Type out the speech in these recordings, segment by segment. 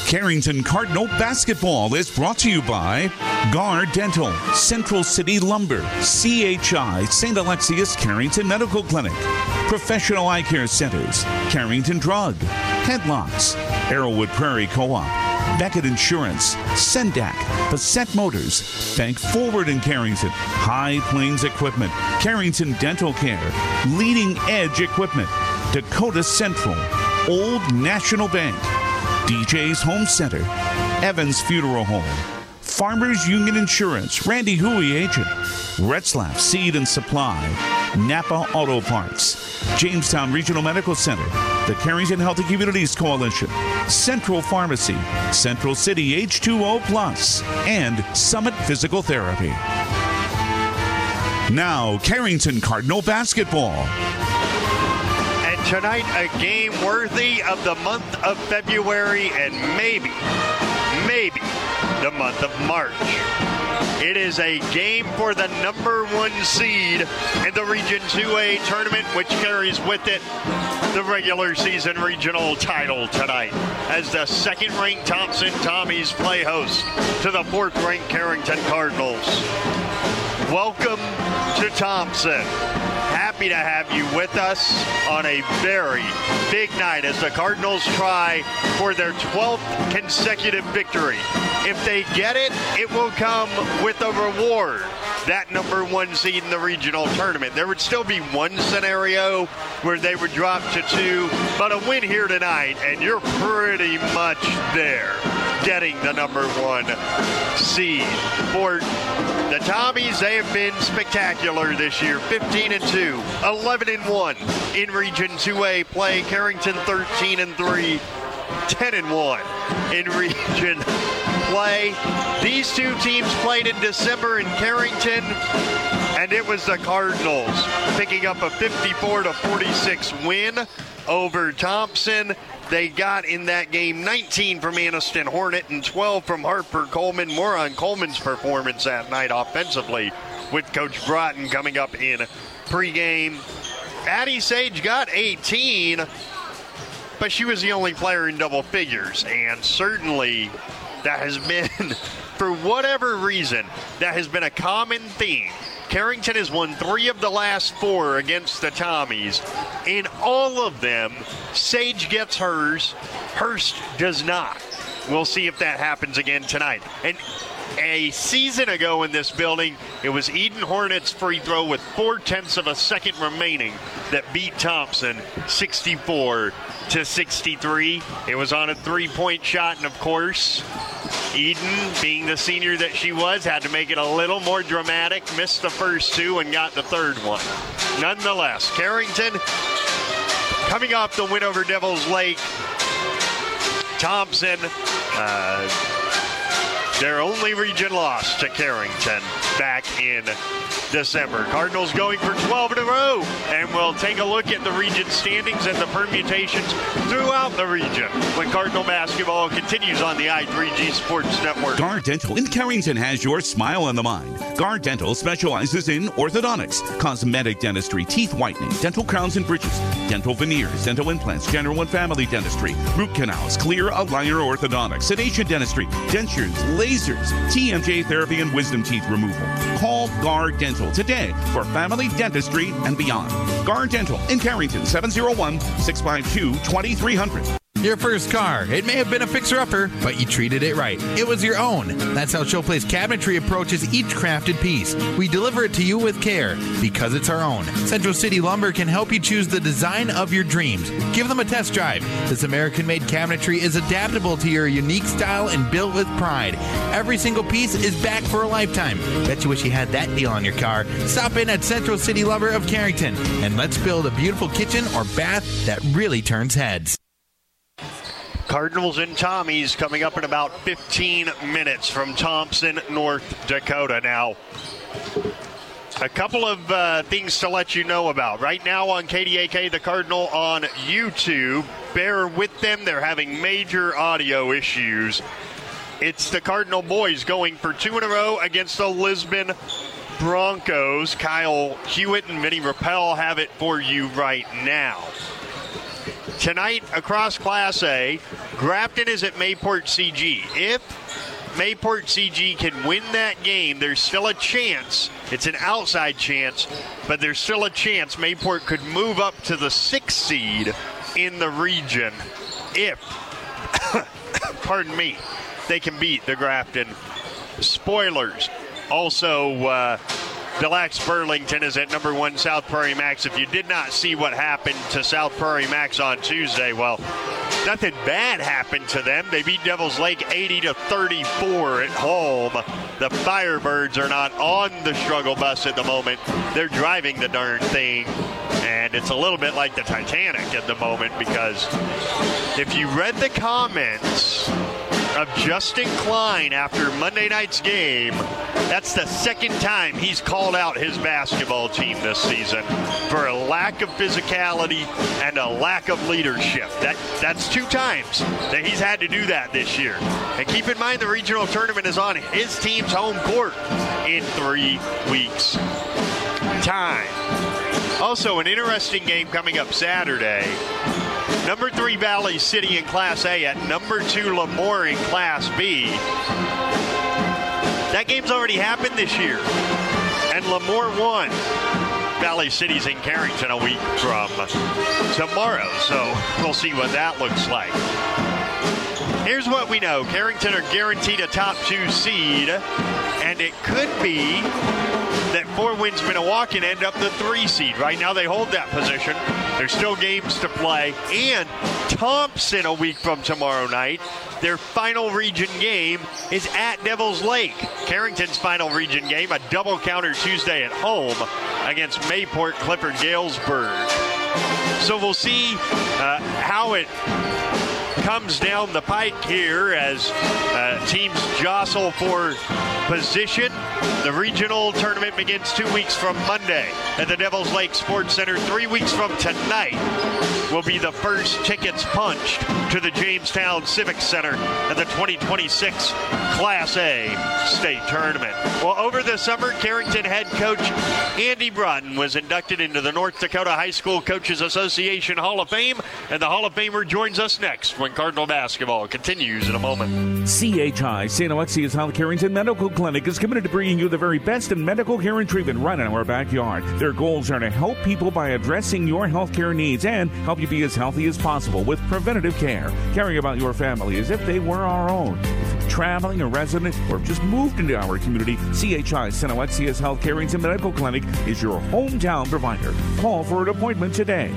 Carrington Cardinal basketball is brought to you by Gar Dental, Central City Lumber, CHI, St. Alexius Carrington Medical Clinic, Professional Eye Care Centers, Carrington Drug, Headlocks, Arrowwood Prairie Co-op, Beckett Insurance, Sendak, Bassett Motors, Bank Forward in Carrington, High Plains Equipment, Carrington Dental Care, Leading Edge Equipment, Dakota Central, Old National Bank, DJ's Home Center, Evans Funeral Home, Farmers Union Insurance, Randy Huey Agent, Retzlaff Seed and Supply, Napa Auto Parts, Jamestown Regional Medical Center, the Carrington Healthy Communities Coalition, Central Pharmacy, Central City H2O Plus, and Summit Physical Therapy. Now, Carrington Cardinal basketball. Tonight, a game worthy of the month of February and maybe the month of March. It is a game for the number 1 seed in the Region 2A tournament, which carries with it the regular season regional title tonight, as the second-ranked Thompson Tommies play host to the 4th-ranked Carrington Cardinals. Welcome to Thompson. Happy to have you with us on a very big night as the Cardinals try for their 12th consecutive victory. If they get it, it will come with a reward, that number 1 seed in the regional tournament. There would still be one scenario where they would drop to 2, but a win here tonight, and you're pretty much there, getting the number 1 seed. For the Tommies, they have been spectacular this year. 15-2, 11-1 in Region 2A play. Carrington 13-3, 10-1 in Region play. These two teams played in December in Carrington, and it was the Cardinals picking up a 54-46 win over Thompson. They got in that game 19 from Anniston Hornet and 12 from Hartford Coleman. More on Coleman's performance that night offensively with Coach Broughton coming up in pregame. Addie Sage got 18, but she was the only player in double figures. And certainly that has been, for whatever reason, that has been a common theme. Carrington has won 3 of the last 4 against the Tommies. In all of them, Sage gets hers. Hurst does not. We'll see if that happens again tonight. And a season ago in this building, it was Eden Hornets' free throw with 0.4 of a second remaining that beat Thompson 64-63. It was on a 3-point shot, and of course, Eden, being the senior that she was, had to make it a little more dramatic, missed the first 2 and got the third one. Nonetheless, Carrington coming off the win over Devil's Lake. Thompson, their only region loss to Carrington back in December. Cardinals going for 12 in a row, and we'll take a look at the region standings and the permutations throughout the region when Cardinal basketball continues on the I3G Sports Network. Gar Dental in Carrington has your smile on the mind. Gar Dental specializes in orthodontics, cosmetic dentistry, teeth whitening, dental crowns and bridges, dental veneers, dental implants, general and family dentistry, root canals, clear aligner orthodontics, sedation dentistry, dentures, lasers, TMJ therapy, and wisdom teeth removal. Call Gar Dental today for family dentistry and beyond. Gar Dental in Carrington, 701-652-2300. Your first car. It may have been a fixer-upper, but you treated it right. It was your own. That's how Showplace Cabinetry approaches each crafted piece. We deliver it to you with care, because it's our own. Central City Lumber can help you choose the design of your dreams. Give them a test drive. This American-made cabinetry is adaptable to your unique style and built with pride. Every single piece is back for a lifetime. Bet you wish you had that deal on your car. Stop in at Central City Lumber of Carrington, and let's build a beautiful kitchen or bath that really turns heads. Cardinals and Tommies coming up in about 15 minutes from Thompson, North Dakota. Now, a couple of things to let you know about. Right now on KDAK, the Cardinal on YouTube. Bear with them. They're having major audio issues. It's the Cardinal boys going for 2 in a row against the Lisbon Broncos. Kyle Hewitt and Vinny Rappel have it for you right now. tonight across Class A, Grafton is at Mayport CG. If Mayport CG can win that game, there's still a chance. It's an outside chance, but there's still a chance Mayport could move up to the 6th seed in the region if, pardon me, they can beat the Grafton Spoilers. Also, Bill Axe Burlington is at number 1 South Prairie Max. If you did not see what happened to South Prairie Max on Tuesday, well, nothing bad happened to them. They beat Devils Lake 80-34 at home. The Firebirds are not on the struggle bus at the moment. They're driving the darn thing. And it's a little bit like the Titanic at the moment, because if you read the comments of Justin Klein after Monday night's game, that's the second time he's called out his basketball team this season for a lack of physicality and a lack of leadership. That's 2 times that he's had to do that this year. And keep in mind, the regional tournament is on his team's home court in 3 weeks' time. Also, an interesting game coming up Saturday. Number 3 Valley City in Class A at number 2 Lemoore in Class B. That game's already happened this year, and Lemoore won. Valley City's in Carrington a week from tomorrow, so we'll see what that looks like. Here's what we know. Carrington are guaranteed a top 2 seed, and it could be that Four Winds Minnewacan end up the 3 seed. Right now they hold that position. There's still games to play. And Thompson a week from tomorrow night, their final region game is at Devils Lake. Carrington's final region game, a double counter Tuesday at home against Mayport Clifford Galesburg. So we'll see how it comes down the pike here as teams jostle for position. The regional tournament begins 2 weeks from Monday at the Devils Lake Sports Center. 3 weeks from tonight will be the first tickets punched to the Jamestown Civic Center at the 2026 Class A state tournament. Well, over the summer, Carrington head coach Andy Broughton was inducted into the North Dakota High School Coaches Association Hall of Fame, and the Hall of Famer joins us next when Cardinal basketball continues in a moment. CHI St. Alexius Health Carrington Medical Clinic is committed to bringing you the very best in medical care and treatment right in our backyard. Their goals are to help people by addressing your health care needs and help you be as healthy as possible with preventative care, caring about your family as if they were our own. If you're traveling, a resident, or just moved into our community, CHI St. Alexius Health Carrington Medical Clinic is your hometown provider. Call for an appointment today,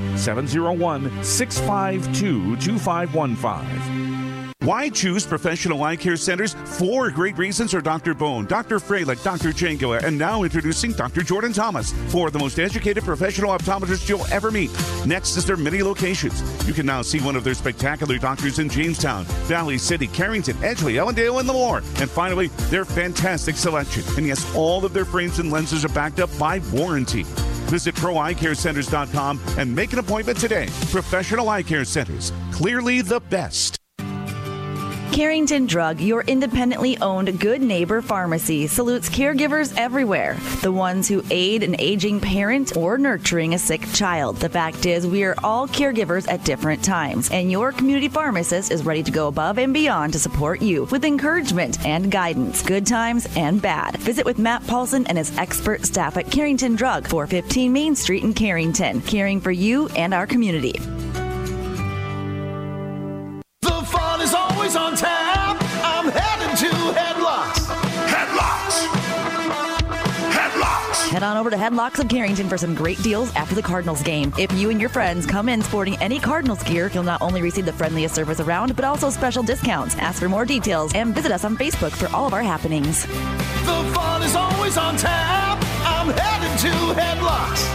701-652-2515. Why choose Professional Eye Care Centers? 4 great reasons are Dr. Bone, Dr. Freilich, Dr. Changula, and now introducing Dr. Jordan Thomas, 4 of the most educated professional optometrists you'll ever meet. Next is their many locations. You can now see one of their spectacular doctors in Jamestown, Valley City, Carrington, Edgeley, Ellendale, and Lemoore. And finally, their fantastic selection. And yes, all of their frames and lenses are backed up by warranty. Visit ProEyeCareCenters.com and make an appointment today. Professional Eye Care Centers, clearly the best. Carrington Drug, your independently owned Good Neighbor Pharmacy, salutes caregivers everywhere. The ones who aid an aging parent or nurturing a sick child. The fact is, we are all caregivers at different times, and your community pharmacist is ready to go above and beyond to support you with encouragement and guidance, good times and bad. Visit with Matt Paulson and his expert staff at Carrington Drug, 415 Main Street in Carrington, caring for you and our community. Always on tap. I'm headed to Headlocks. Headlocks. Head on over to Headlocks of Carrington for some great deals after the Cardinals game. If you and your friends come in sporting any Cardinals gear, you'll not only receive the friendliest service around, but also special discounts. Ask for more details and visit us on Facebook for all of our happenings. The fun is always on tap. I'm headed to Headlocks.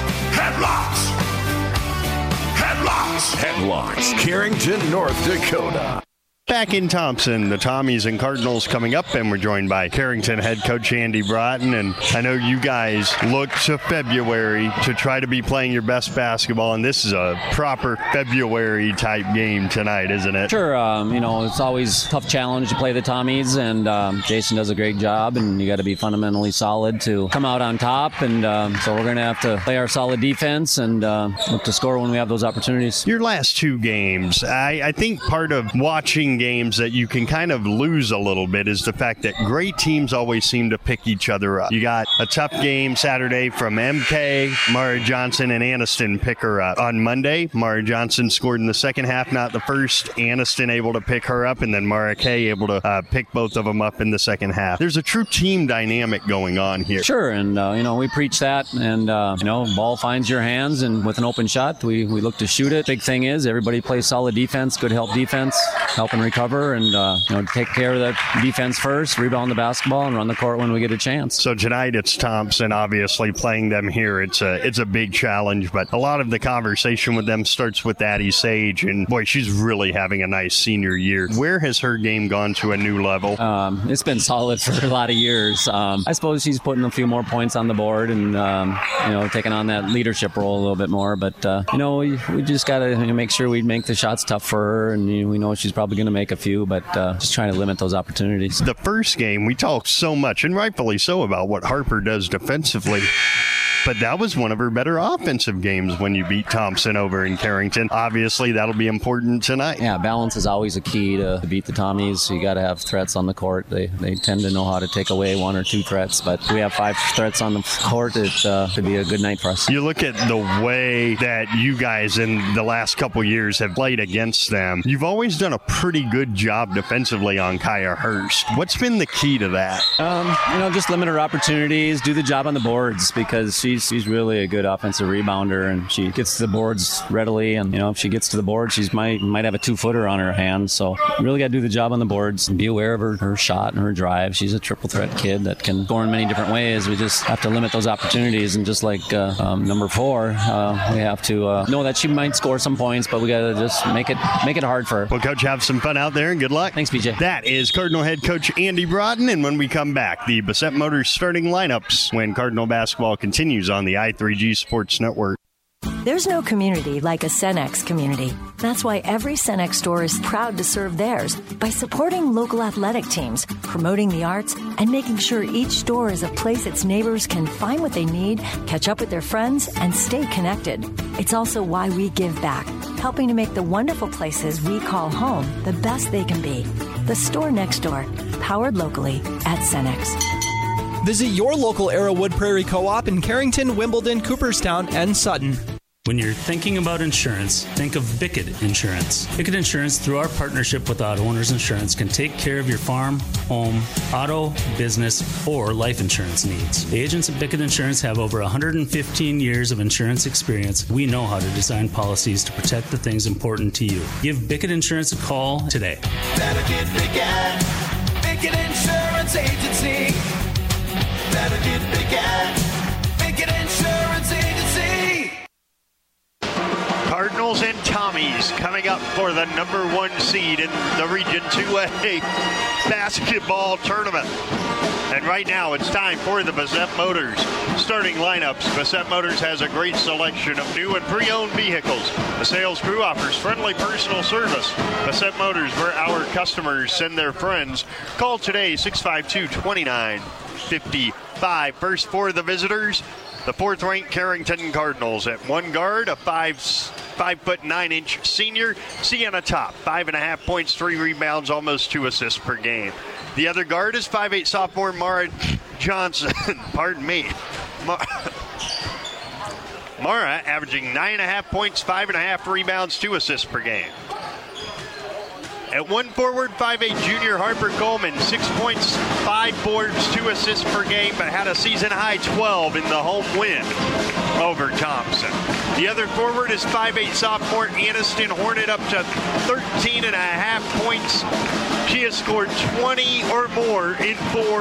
Headlocks. Carrington, North Dakota. Back in Thompson, the Tommies and Cardinals coming up, and we're joined by Carrington head coach Andy Broughton. And I know you guys look to February to try to be playing your best basketball, and this is a proper February type game tonight, isn't it? Sure. It's always a tough challenge to play the Tommies, and Jason does a great job, and you got to be fundamentally solid to come out on top. And so we're going to have to play our solid defense and look to score when we have those opportunities. Your last two games, I think part of watching games that you can kind of lose a little bit is the fact that great teams always seem to pick each other up. You got a tough game Saturday from MK, Mara Johnson, and Anniston pick her up. On Monday, Mara Johnson scored in the second half, not the first. Anniston able to pick her up, and then Mara Kay able to pick both of them up in the second half. There's a true team dynamic going on here. Sure, and we preach that, and ball finds your hands, and with an open shot, we look to shoot it. Big thing is everybody plays solid defense, good help defense, help and recover, and take care of that defense first, rebound the basketball, and run the court when we get a chance. So tonight it's Thompson, obviously playing them here. It's a big challenge, but a lot of the conversation with them starts with Addie Sage, and boy, she's really having a nice senior year. Where has her game gone to a new level? It's been solid for a lot of years. I suppose she's putting a few more points on the board and taking on that leadership role a little bit more. But we just got to make sure we make the shots tough for her, and we know she's probably going to make a few, but just trying to limit those opportunities. The first game, we talked so much, and rightfully so, about what Harper does defensively. But that was one of her better offensive games when you beat Thompson over in Carrington. Obviously, that'll be important tonight. Yeah, balance is always a key to beat the Tommies. You got to have threats on the court. They tend to know how to take away one or two threats, but we have 5 threats on the court. It could be a good night for us. You look at the way that you guys in the last couple years have played against them. You've always done a pretty good job defensively on Kaya Hurst. What's been the key to that? Just limit her opportunities, do the job on the boards, because she's really a good offensive rebounder, and she gets to the boards readily, and if she gets to the board, she might have a 2-footer on her hand. So you really got to do the job on the boards and be aware of her shot and her drive. She's a triple threat kid that can score in many different ways. We just have to limit those opportunities, and just like number 4, we have to know that she might score some points, but we got to just make it hard for her. Well, Coach, have some fun out there and good luck. Thanks, BJ. That is Cardinal head coach Andy Broughton, and when we come back, the Bassett Motors starting lineups when Cardinal basketball continues on the i3G Sports Network. There's no community like a Cenex community. That's why every Cenex store is proud to serve theirs by supporting local athletic teams, promoting the arts, and making sure each store is a place its neighbors can find what they need, catch up with their friends, and stay connected. It's also why we give back, helping to make the wonderful places we call home the best they can be. The store next door, powered locally at Cenex. Visit your local Arrowwood Prairie Co-op in Carrington, Wimbledon, Cooperstown, and Sutton. When you're thinking about insurance, think of Bickett Insurance. Bickett Insurance, through our partnership with Auto Owners Insurance, can take care of your farm, home, auto, business, or life insurance needs. The agents at Bickett Insurance have over 115 years of insurance experience. We know how to design policies to protect the things important to you. Give Bickett Insurance a call today. Better get Bickett. Bickett Insurance Agency. Better get Bickett. Bickett Insurance Agency. Cardinals and Tommies coming up for the number 1 seed in the Region 2A basketball tournament. And right now it's time for the Bassett Motors starting lineups. Bassett Motors has a great selection of new and pre-owned vehicles. The sales crew offers friendly personal service. Bassett Motors, where our customers send their friends. Call today, 652-2955. First for the visitors, the 4th-ranked Carrington Cardinals. At one guard, a 5'9" senior, Sienna Top, 5.5 points, 3 rebounds, almost 2 assists per game. The other guard is 5'8" sophomore Mara Johnson. Pardon me. Mara averaging 9.5 points, 5.5 rebounds, 2 assists per game. At one forward, 5'8" junior Harper Coleman, 6 points, 5 boards, 2 assists per game, but had a season-high 12 in the home win over Thompson. The other forward is 5'8" sophomore Anniston Hornet, up to 13.5 points She has scored 20 or more in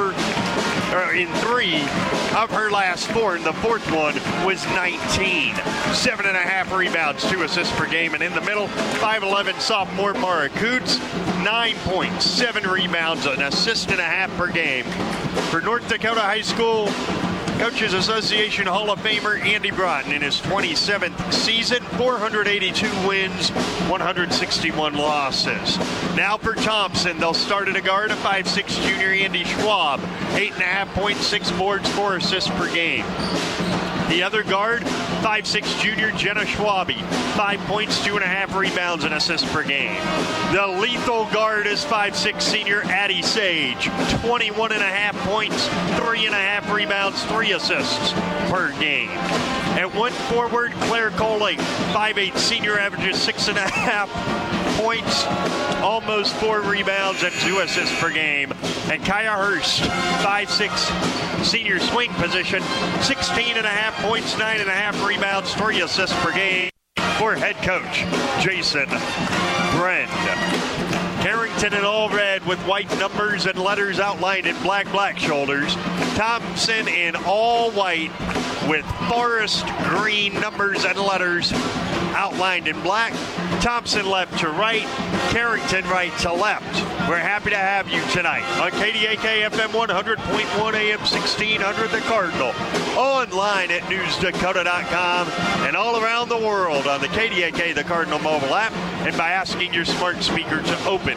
three of her last four, and the fourth one was 19. 7.5 rebounds, 2 assists per game. And in the middle, 5'11 sophomore Mara Coots, 9 points, 7 rebounds, an assist and a half per game. For North Dakota High School Coaches Association Hall of Famer Andy Broughton in his 27th season, 482 wins, 161 losses. Now for Thompson, they'll start at a guard, a 5'6 junior Andy Schwab, 8.5 points, 6 boards, 4 assists per game. The other guard, 5'6 junior Jenna Schwabe, 5 points, 2.5 rebounds, and assists per game. The lethal guard is 5'6 senior Addie Sage, 21.5 points, 3.5 rebounds, 3 assists per game. At one forward, Claire Coley, 5'8 senior, averages 6.5 points, almost 4 rebounds, and 2 assists per game. And Kaya Hurst, 5'6 senior swing position, 16.5 points, 9.5 rebounds, 3 assists per game for head coach Jason Brend. Carrington in all red with white numbers and letters outlined in black shoulders. Thompson in all white with forest green numbers and letters outlined in black. Thompson left to right, Carrington right to left. We're happy to have you tonight on KDAK FM 100.1 AM 1600 The Cardinal, online at newsdakota.com, and all around the world on the KDAK The Cardinal mobile app, and by asking your smart speaker to open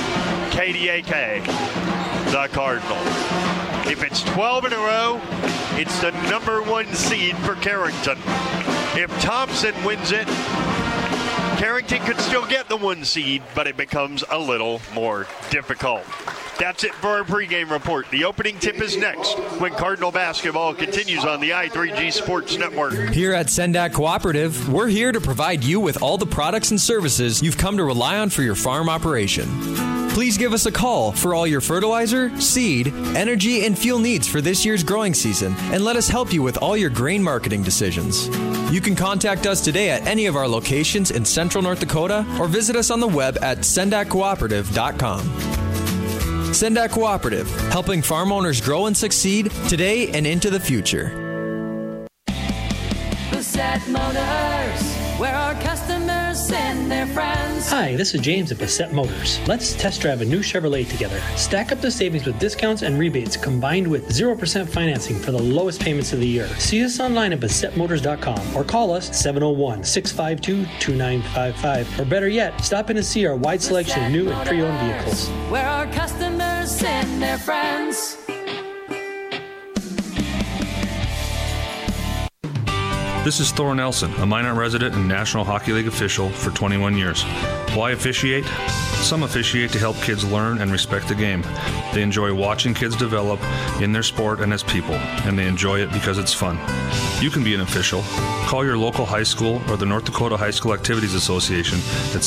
KDAK The Cardinal. If it's 12 in a row, it's the number 1 seed for Carrington. If Thompson wins it, Carrington could still get the 1 seed, but it becomes a little more difficult. That's it for our pregame report. The opening tip is next when Cardinal basketball continues on the I3G Sports Network. Here at Sendak Cooperative, we're here to provide you with all the products and services you've come to rely on for your farm operation. Please give us a call for all your fertilizer, seed, energy, and fuel needs for this year's growing season, and let us help you with all your grain marketing decisions. You can contact us today at any of our locations in Central North Dakota or visit us on the web at sendakcooperative.com. Sendak Cooperative, helping farm owners grow and succeed today and into the future. Bassett Motors, where our customers send their friends. Hi, this is James at Bassett Motors. Let's test drive a new Chevrolet together. Stack up the savings with discounts and rebates combined with 0% financing for the lowest payments of the year. See us online at BassettMotors.com or call us 701-652-2955. Or better yet, stop in and see our wide selection of new and pre-owned vehicles. Where our customers send their friends. This is Thor Nelson, a Minot resident and National Hockey League official for 21 years. Why officiate? Some officiate to help kids learn and respect the game. They enjoy watching kids develop in their sport and as people, and they enjoy it because it's fun. You can be an official. Call your local high school or the North Dakota High School Activities Association at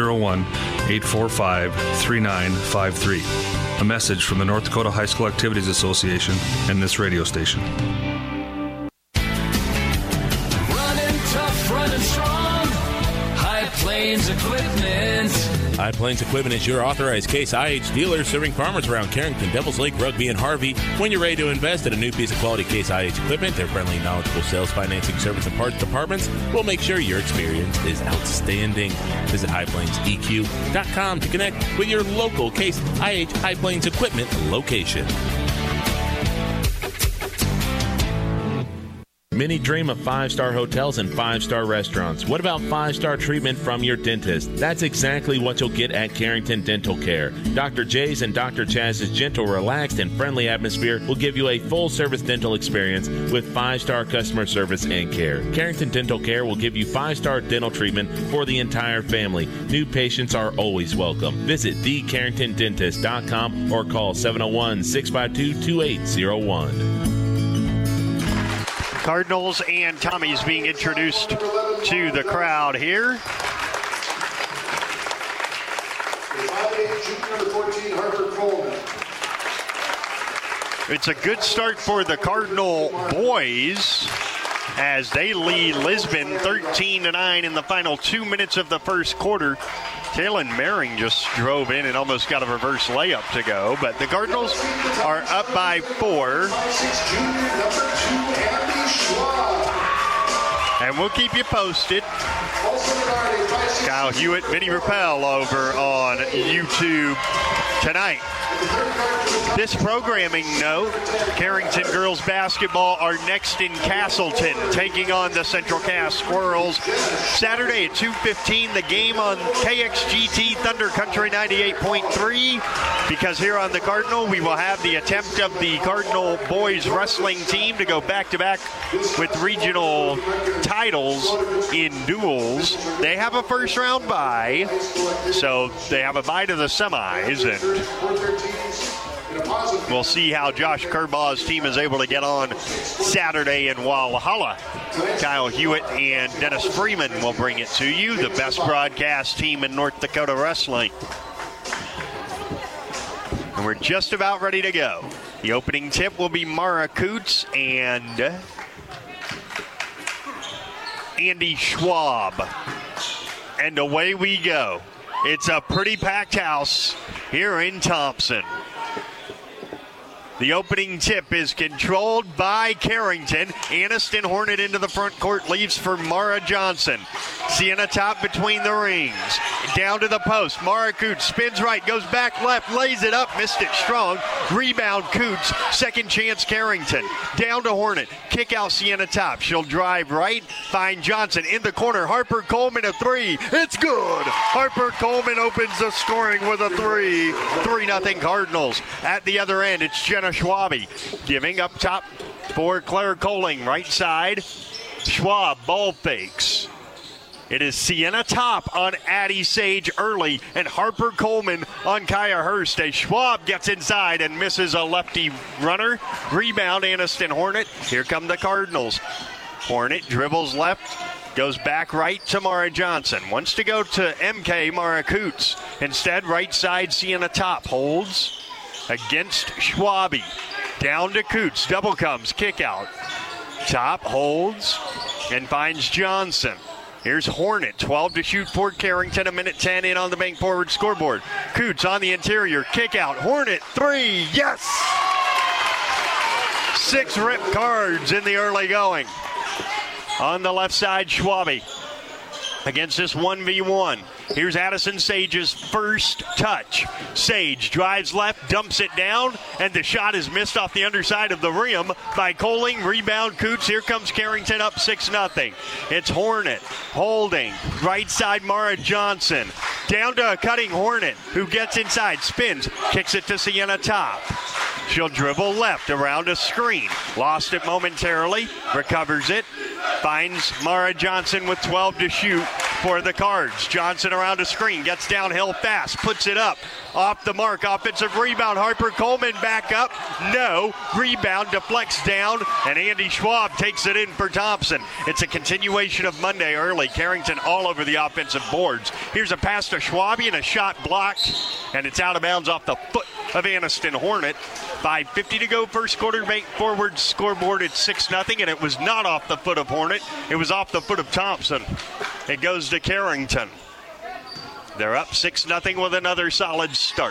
701-845-3953. A message from the North Dakota High School Activities Association and this radio station. Equipment. High Plains Equipment is your authorized Case IH dealer serving farmers around Carrington, Devils Lake, Rugby, and Harvey. When you're ready to invest in a new piece of quality Case IH equipment, their friendly, knowledgeable sales, financing, service, and parts departments will make sure your experience is outstanding. Visit HighPlainsEQ.com to connect with your local Case IH High Plains Equipment location. Many dream of 5-star hotels and 5-star restaurants. What about 5-star treatment from your dentist? That's exactly what you'll get at Carrington Dental Care. Dr. J's and Dr. Chaz's gentle, relaxed, and friendly atmosphere will give you a full-service dental experience with 5-star customer service and care. Carrington Dental Care will give you 5-star dental treatment for the entire family. New patients are always welcome. Visit thecarringtondentist.com or call 701-652-2801. Cardinals and Tommy's being introduced to the crowd here. It's a good start for the Cardinal boys as they lead Lisbon 13-9 in the final 2 minutes of the first quarter. Taylon Mehring just drove in and almost got a reverse layup to go, but the Cardinals are up by 4. And we'll keep you posted. Kyle Hewitt, Vinny Rappel over on YouTube tonight. This programming note, Carrington girls basketball are next in Castleton, taking on the Central Cass Squirrels. Saturday at 2:15, the game on KXGT Thunder Country 98.3. Because here on the Cardinal, we will have the attempt of the Cardinal boys wrestling team to go back-to-back with regional titles in duels. They have a first-round bye, so they have a bye to the semis, and we'll see how Josh Kerbaugh's team is able to get on Saturday in Walhalla. Kyle Hewitt and Dennis Freeman will bring it to you, the best broadcast team in North Dakota wrestling. And we're just about ready to go. The opening tip will be Mara Coots and Andy Schwab. And away we go. It's a pretty packed house here in Thompson. The opening tip is controlled by Carrington. Anniston Hornet into the front court, leaves for Mara Johnson. Sienna Top between the rings. Down to the post. Mara Coots spins right, goes back left, lays it up, missed it strong. Rebound Coots, second chance Carrington. Down to Hornet, kick out Sienna Top. She'll drive right, find Johnson in the corner. Harper Coleman a 3. It's good. Harper Coleman opens the scoring with a 3. 3-0 Cardinals. At the other end, it's Jenna Schwabe giving up top for Claire Coling. Right side, Schwab ball fakes. It is Sienna Top on Addie Sage early and Harper Coleman on Kaya Hurst as Schwab gets inside and misses a lefty runner. Rebound Anniston Hornet. Here come the Cardinals. Hornet dribbles left, goes back right to Mara Johnson. Wants to go to MK Mara Coots. Instead, right side Sienna Top holds against Schwabe. Down to Coots. Double comes. Kick out. Top holds and finds Johnson. Here's Hornet. 12 to shoot for Carrington. 1:10 in on the bank forward scoreboard. Coots on the interior. Kick out. Hornet 3. Yes! 6 rip cards in the early going. On the left side, Schwabe against this 1v1. Here's Addison Sage's first touch. Sage drives left, dumps it down, and the shot is missed off the underside of the rim by Coling. Rebound Coots. Here comes Carrington up 6-0. It's Hornet holding. Right side Mara Johnson. Down to a cutting Hornet who gets inside, spins, kicks it to Sienna Top. She'll dribble left around a screen. Lost it momentarily, recovers it, finds Mara Johnson with 12 to shoot for the Cards. Johnson around a screen, gets downhill fast, puts it up. Off the mark, offensive rebound. Harper Coleman back up. No. Rebound deflects down, and Andy Schwab takes it in for Thompson. It's a continuation of Monday early. Carrington all over the offensive boards. Here's a pass to Schwab and a shot blocked, and it's out of bounds off the foot of Anniston Hornet. 5:50 to go, first quarter. Bank forward scoreboard at 6-0, and it was not off the foot of Hornet. It was off the foot of Thompson. It goes to Carrington. They're up 6-0 with another solid start,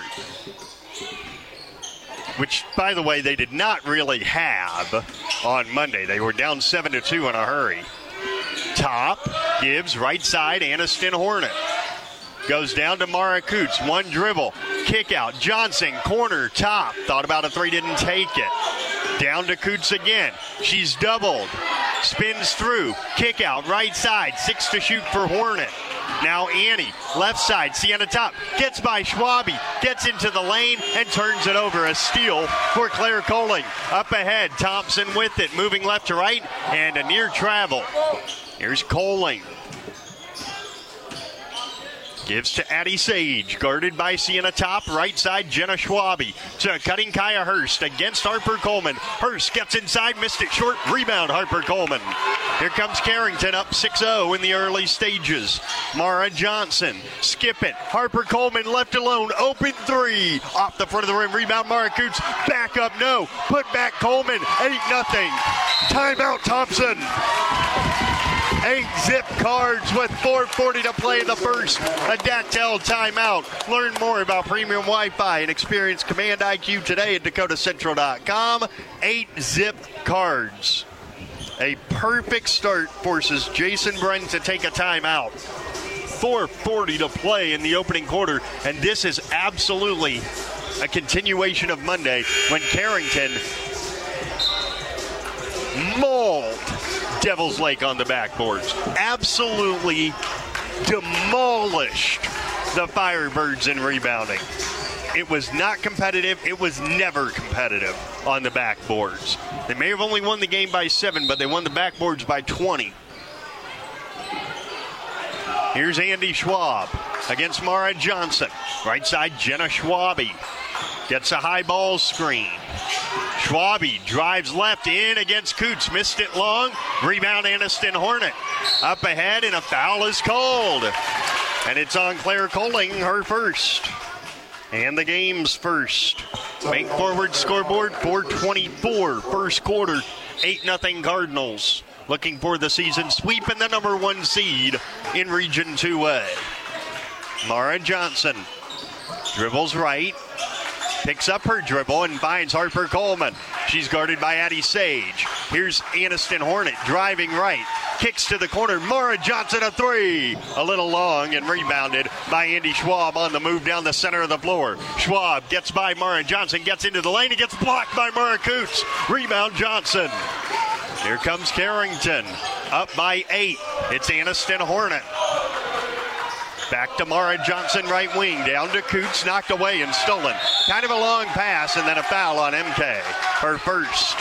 which, by the way, they did not really have on Monday. They were down 7-2 in a hurry. Top gives right side Anniston Hornet. Goes down to Mara Coots. One dribble. Kick out. Johnson, corner, Top. Thought about a 3, didn't take it. Down to Coots again. She's doubled. Spins through. Kick out. Right side. 6 to shoot for Hornet. Now Annie, left side, Sienna Top, gets by Schwabe, gets into the lane, and turns it over. A steal for Claire Coling. Up ahead, Thompson with it, moving left to right, and a near travel. Here's Coling. Gives to Addie Sage, guarded by Sienna Top. Right side, Jenna Schwabe to cutting Kaya Hurst against Harper Coleman. Hurst gets inside, missed it short. Rebound, Harper Coleman. Here comes Carrington up 6-0 in the early stages. Mara Johnson, skip it. Harper Coleman left alone, open 3. Off the front of the rim, rebound Mara Coots. Back up, no. Put back Coleman, 8-0. Timeout Thompson. 8-zip Cards with 4:40 to play in the first. A Dactyl timeout. Learn more about premium Wi-Fi and experience Command IQ today at DakotaCentral.com. 8-zip Cards. A perfect start forces Jason Brennan to take a timeout. 4:40 to play in the opening quarter, and this is absolutely a continuation of Monday when Carrington mauled Devils Lake on the backboards. Absolutely demolished the Firebirds in rebounding. It was not competitive. It was never competitive on the backboards. They may have only won the game by 7, but they won the backboards by 20. Here's Andy Schwab against Mara Johnson. Right side, Jenna Schwabe gets a high ball screen. Schwabe drives left in against Coots. Missed it long. Rebound Aniston Hornet. Up ahead and a foul is called. And it's on Claire Colling, her first. And the game's first. Bank Forward scoreboard, 4:24. First quarter, 8-0 Cardinals. Looking for the season sweep and the number 1 seed in Region 2A. Mara Johnson dribbles right. Picks up her dribble and finds Harper Coleman. She's guarded by Addie Sage. Here's Aniston Hornet driving right. Kicks to the corner. Mara Johnson a 3. A little long and rebounded by Andy Schwab on the move down the center of the floor. Schwab gets by Mara Johnson, gets into the lane. He gets blocked by Mara Coots. Rebound Johnson. Here comes Carrington. Up by 8. It's Aniston Hornet. Back to Mara Johnson, right wing. Down to Coots, knocked away and stolen. Kind of a long pass, and then a foul on MK. Her first.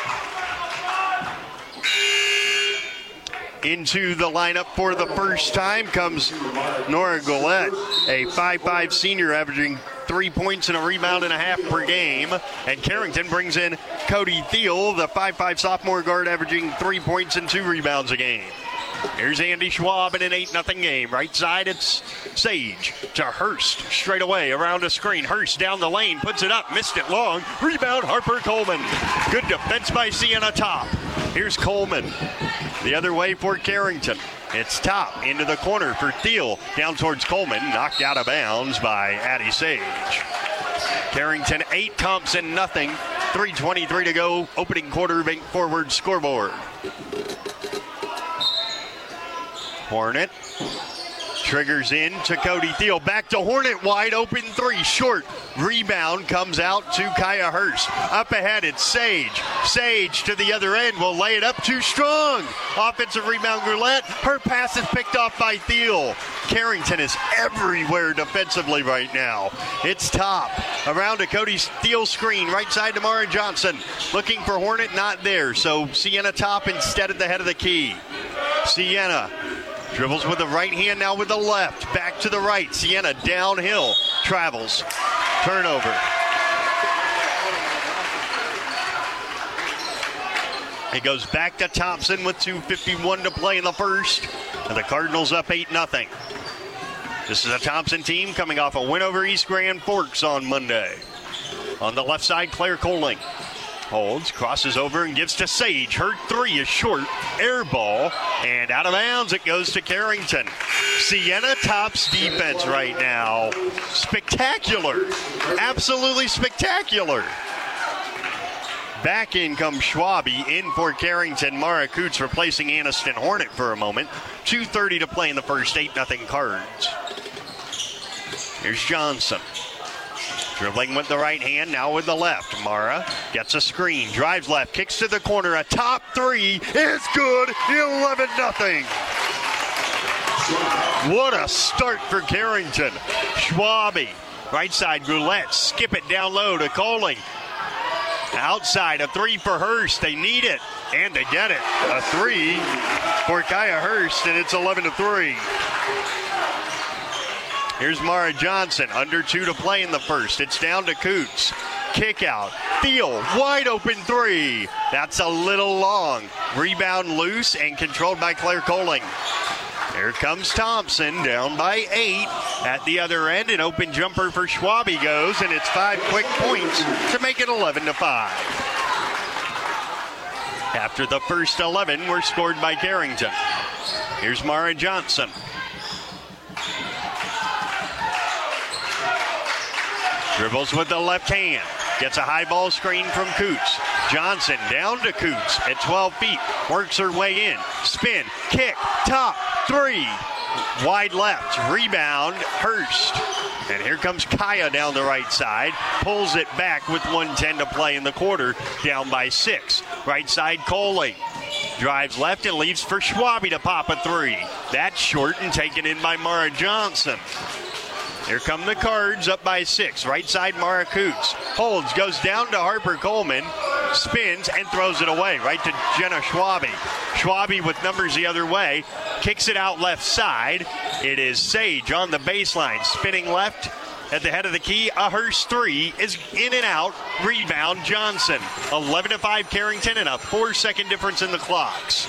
Into the lineup for the first time comes Nora Goulet, a 5'5 senior averaging 3 points and a rebound and a half per game. And Carrington brings in Cody Thiel, the 5'5 sophomore guard averaging 3 points and 2 rebounds a game. Here's Andy Schwab in an 8-0 game. Right side, it's Sage to Hurst. Straight away around a screen. Hurst down the lane, puts it up, missed it long. Rebound, Harper Coleman. Good defense by Sienna Top. Here's Coleman. The other way for Carrington. It's Top into the corner for Thiel. Down towards Coleman. Knocked out of bounds by Addie Sage. Carrington 8, Thompson nothing. 3:23 to go. Opening quarter, Bank Forward scoreboard. Hornet triggers in to Cody Thiel. Back to Hornet, wide open 3, short. Rebound comes out to Kaya Hurst. Up ahead, it's Sage. Sage to the other end will lay it up too strong. Offensive rebound, Goulet. Her pass is picked off by Thiel. Carrington is everywhere defensively right now. It's Top. Around to Cody Thiel screen. Right side to Mara Johnson. Looking for Hornet, not there. So Sienna Top instead at the head of the key. Sienna dribbles with the right hand, now with the left. Back to the right. Sienna downhill. Travels. Turnover. It goes back to Thompson with 2:51 to play in the first. And the Cardinals up 8-0. This is a Thompson team coming off a win over East Grand Forks on Monday. On the left side, Claire Colling. Holds, crosses over and gives to Sage. Her 3 is short. Air ball. And out of bounds it goes to Carrington. Sienna Top's defense right now. Spectacular. Absolutely spectacular. Back in comes Schwabe. In for Carrington. Mara Coots replacing Aniston Hornet for a moment. 2:30 to play in the first. 8-0 Cards. Here's Johnson. Dribbling with the right hand, now with the left. Mara gets a screen, drives left, kicks to the corner. A top 3 is good. 11-0. What a start for Carrington. Schwabe, right side, Goulet. Skip it down low to Coley. Outside, a 3 for Hurst. They need it, and they get it. A 3 for Kaya Hurst, and it's 11-3. Here's Mara Johnson, under 2 to play in the first. It's down to Coots. Kick out. Thiel, wide open 3. That's a little long. Rebound loose and controlled by Claire Colling. Here comes Thompson, down by 8. At the other end, an open jumper for Schwabe goes, and it's 5 quick points to make it 11-5. After the first 11 were scored by Carrington. Here's Mara Johnson. Dribbles with the left hand. Gets a high ball screen from Coots. Johnson down to Coots at 12 feet. Works her way in. Spin, kick, top, three. Wide left. Rebound, Hurst. And here comes Kaya down the right side. Pulls it back with 1:10 to play in the quarter. Down by 6. Right side, Coley. Drives left and leaves for Schwabe to pop a three. That's short and taken in by Mara Johnson. Here come the Cards up by 6. Right side, Mara Coots. Holds, goes down to Harper Coleman. Spins and throws it away. Right to Jenna Schwabe. Schwabe with numbers the other way. Kicks it out left side. It is Sage on the baseline. Spinning left at the head of the key. A Hurst three is in and out. Rebound Johnson. 11-5 Carrington and a 4-second difference in the clocks.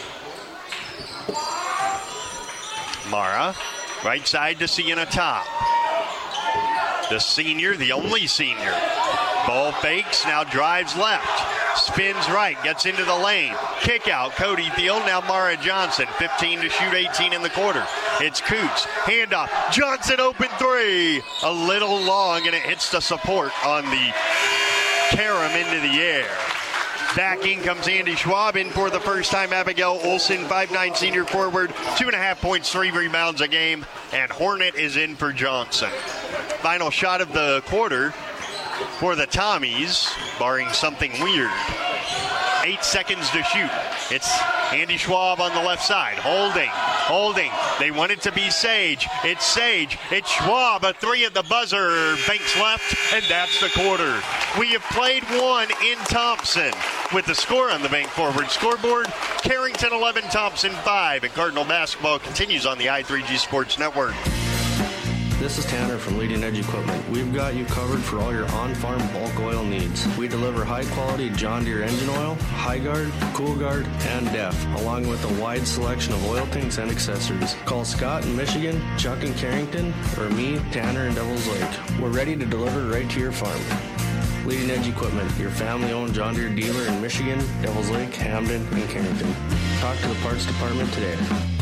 Mara, right side to Sienna Top. The senior, the only senior. Ball fakes, now drives left. Spins right, gets into the lane. Kick out, Cody Thiel, now Mara Johnson. 15 to shoot, 18 in the quarter. It's Coots, handoff. Johnson open three. A little long, and it hits the support on the carom into the air. Back in comes Andy Schwab in for the first time. Abigail Olsen, 5'9" senior forward, 2.5 points, 3 rebounds a game. And Hornet is in for Johnson. Final shot of the quarter for the Tommies, barring something weird. 8 seconds to shoot. It's Andy Schwab on the left side. Holding. They want it to be Sage. It's Sage. It's Schwab. A three at the buzzer. Banks left, and that's the quarter. We have played one in Thompson. With the score on the Bank Forward scoreboard, Carrington 11, Thompson 5. And Cardinal basketball continues on the I3G Sports Network. This is Tanner from Leading Edge Equipment. We've got you covered for all your on-farm bulk oil needs. We deliver high-quality John Deere engine oil, High-Guard, Cool-Guard, and DEF, along with a wide selection of oil tanks and accessories. Call Scott in Michigan, Chuck in Carrington, or me, Tanner in Devils Lake. We're ready to deliver right to your farm. Leading Edge Equipment, your family-owned John Deere dealer in Michigan, Devils Lake, Hamden, and Carrington. Talk to the parts department today.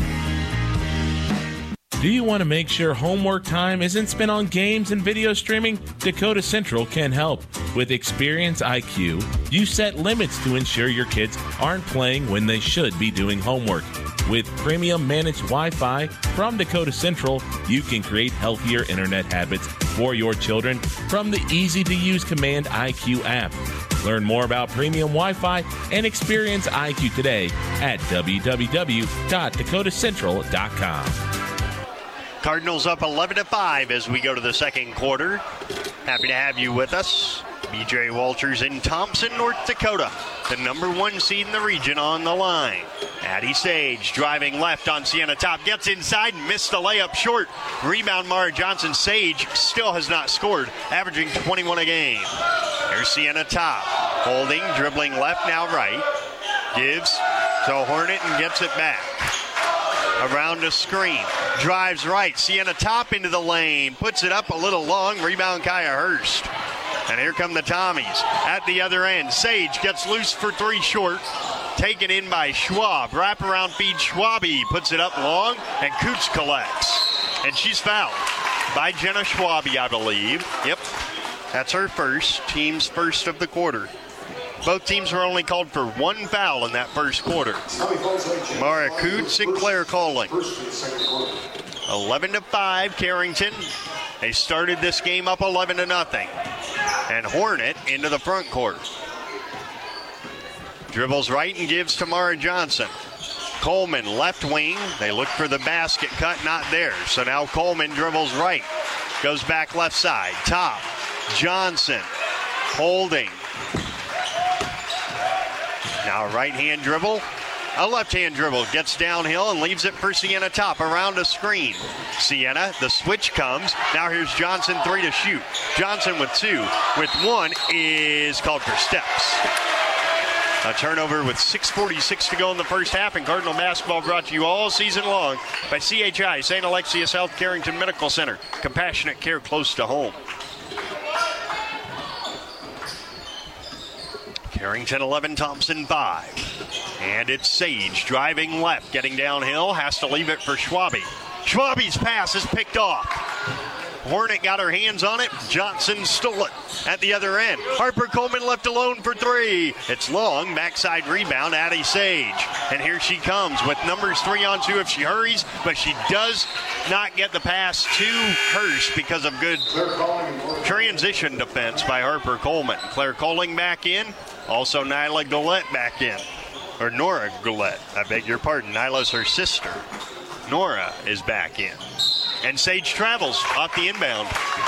Do you want to make sure homework time isn't spent on games and video streaming? Dakota Central can help. With Experience IQ, you set limits to ensure your kids aren't playing when they should be doing homework. With premium managed Wi-Fi from Dakota Central, you can create healthier internet habits for your children from the easy-to-use Command IQ app. Learn more about premium Wi-Fi and Experience IQ today at www.dakotacentral.com. Cardinals up 11-5 as we go to the second quarter. Happy to have you with us. BJ Walters in Thompson, North Dakota. The number 1 seed in the region on the line. Addie Sage driving left on Sienna Top. Gets inside and missed the layup short. Rebound Mara Johnson. Sage still has not scored, averaging 21 a game. There's Sienna Top. Holding, dribbling left, now right. Gives to Hornet and gets it back. Around a screen. Drives right. Sienna Top into the lane. Puts it up a little long. Rebound Kaya Hurst. And here come the Tommies. At the other end, Sage gets loose for three short. Taken in by Schwab. Wraparound feed Schwabe. Puts it up long. And Coots collects. And she's fouled by Jenna Schwabe, I believe. Yep. That's her first. Team's first of the quarter. Both teams were only called for one foul in that first quarter. Mara Coots and Claire Colling. 11-5 Carrington. They started this game up 11-0. And Hornet into the front court. Dribbles right and gives to Mara Johnson. Coleman left wing. They look for the basket cut, not there. So now Coleman dribbles right. Goes back left side. Top. Johnson. Holding. Now a right-hand dribble, a left-hand dribble, gets downhill and leaves it for Sienna Top around a screen. Sienna, the switch comes. Now here's Johnson, 3 to shoot. Johnson with 2. With 1 is called for steps. A turnover with 6:46 to go in the first half, and Cardinal basketball brought to you all season long by CHI, St. Alexius Health Carrington Medical Center. Compassionate care close to home. Carrington 11, Thompson 5. And it's Sage driving left, getting downhill, has to leave it for Schwabe. Schwabe's pass is picked off. Hornet got her hands on it. Johnson stole it at the other end. Harper Coleman left alone for three. It's long. Backside rebound. Addie Sage. And here she comes with numbers 3-on-2 if she hurries, but she does not get the pass to Hurst because of good transition defense by Harper Coleman. Claire Coling back in. Also Nyla Gillette back in. Or Nora Gillette. I beg your pardon. Nyla's her sister. Nora is back in. And Sage travels off the inbound.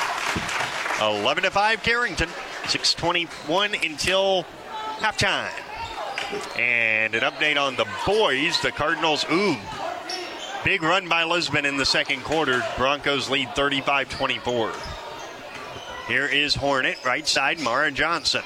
11-5 Carrington. 6:21 until halftime. And an update on the boys. The Cardinals, big run by Lisbon in the second quarter. Broncos lead 35-24. Here is Hornet, right side, Mara Johnson.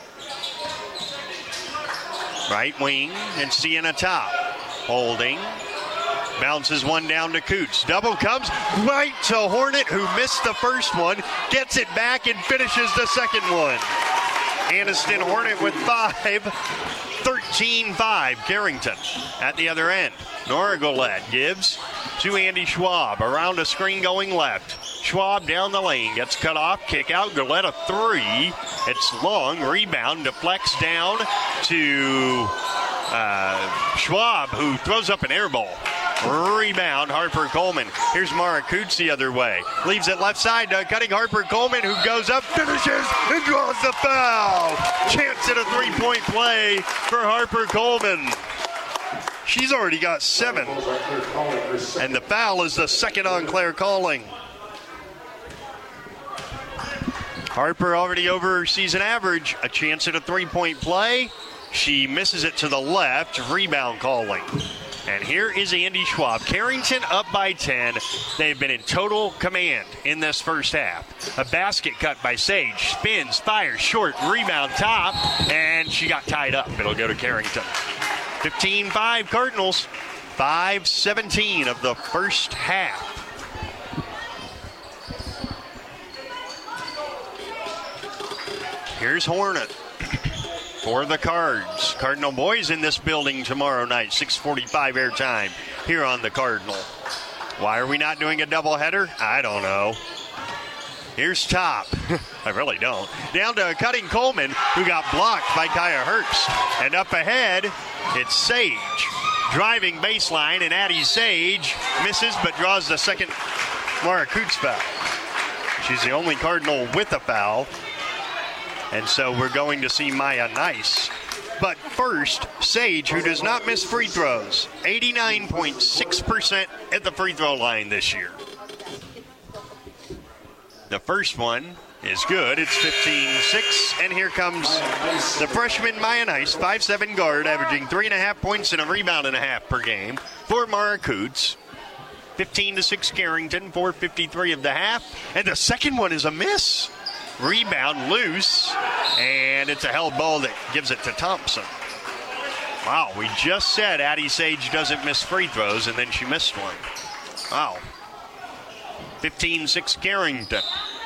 Right wing, and Sienna Top. Holding. Bounces one down to Coots. Double comes right to Hornet, who missed the first one. Gets it back and finishes the second one. Aniston Hornet with 5. 13-5 Carrington at the other end. Nora Gillette gives to Andy Schwab. Around a screen going left. Schwab down the lane. Gets cut off. Kick out. Gillette a three. It's long. Rebound. Deflects down to Schwab, who throws up an air ball. Rebound, Harper Coleman. Here's Mara Coots the other way. Leaves it left side, cutting Harper Coleman, who goes up, finishes, and draws the foul. Chance at a three-point play for Harper Coleman. She's already got 7. And the foul is the second on Claire Coling. Harper already over her season average. A chance at a three-point play. She misses it to the left. Rebound Coling. And here is Andy Schwab. Carrington up by 10. They've been in total command in this first half. A basket cut by Sage. Spins, fires, short, rebound, top, and she got tied up. It'll go to Carrington. 15-5 Cardinals. 5:17 of the first half. Here's Hornet. For the Cards. Cardinal boys in this building tomorrow night. 6:45 airtime here on the Cardinal. Why are we not doing a doubleheader? I don't know. Here's Top. I really don't. Down to cutting Coleman, who got blocked by Kaya Hurst. And up ahead, it's Sage. Driving baseline, and Addie Sage misses but draws the second Mara Coots foul. She's the only Cardinal with a foul. And so we're going to see Maya Nice. But first, Sage, who does not miss free throws. 89.6% at the free throw line this year. The first one is good. It's 15-6. And here comes the freshman Maya Nice, 5'7" guard, averaging 3.5 points and a rebound and a half per game for Mara Coots. 15-6 Carrington, 4:53 of the half. And the second one is a miss. Rebound loose, and it's a held ball that gives it to Thompson. Wow, we just said Addie Sage doesn't miss free throws, and then she missed one. Wow. 15-6 Carrington.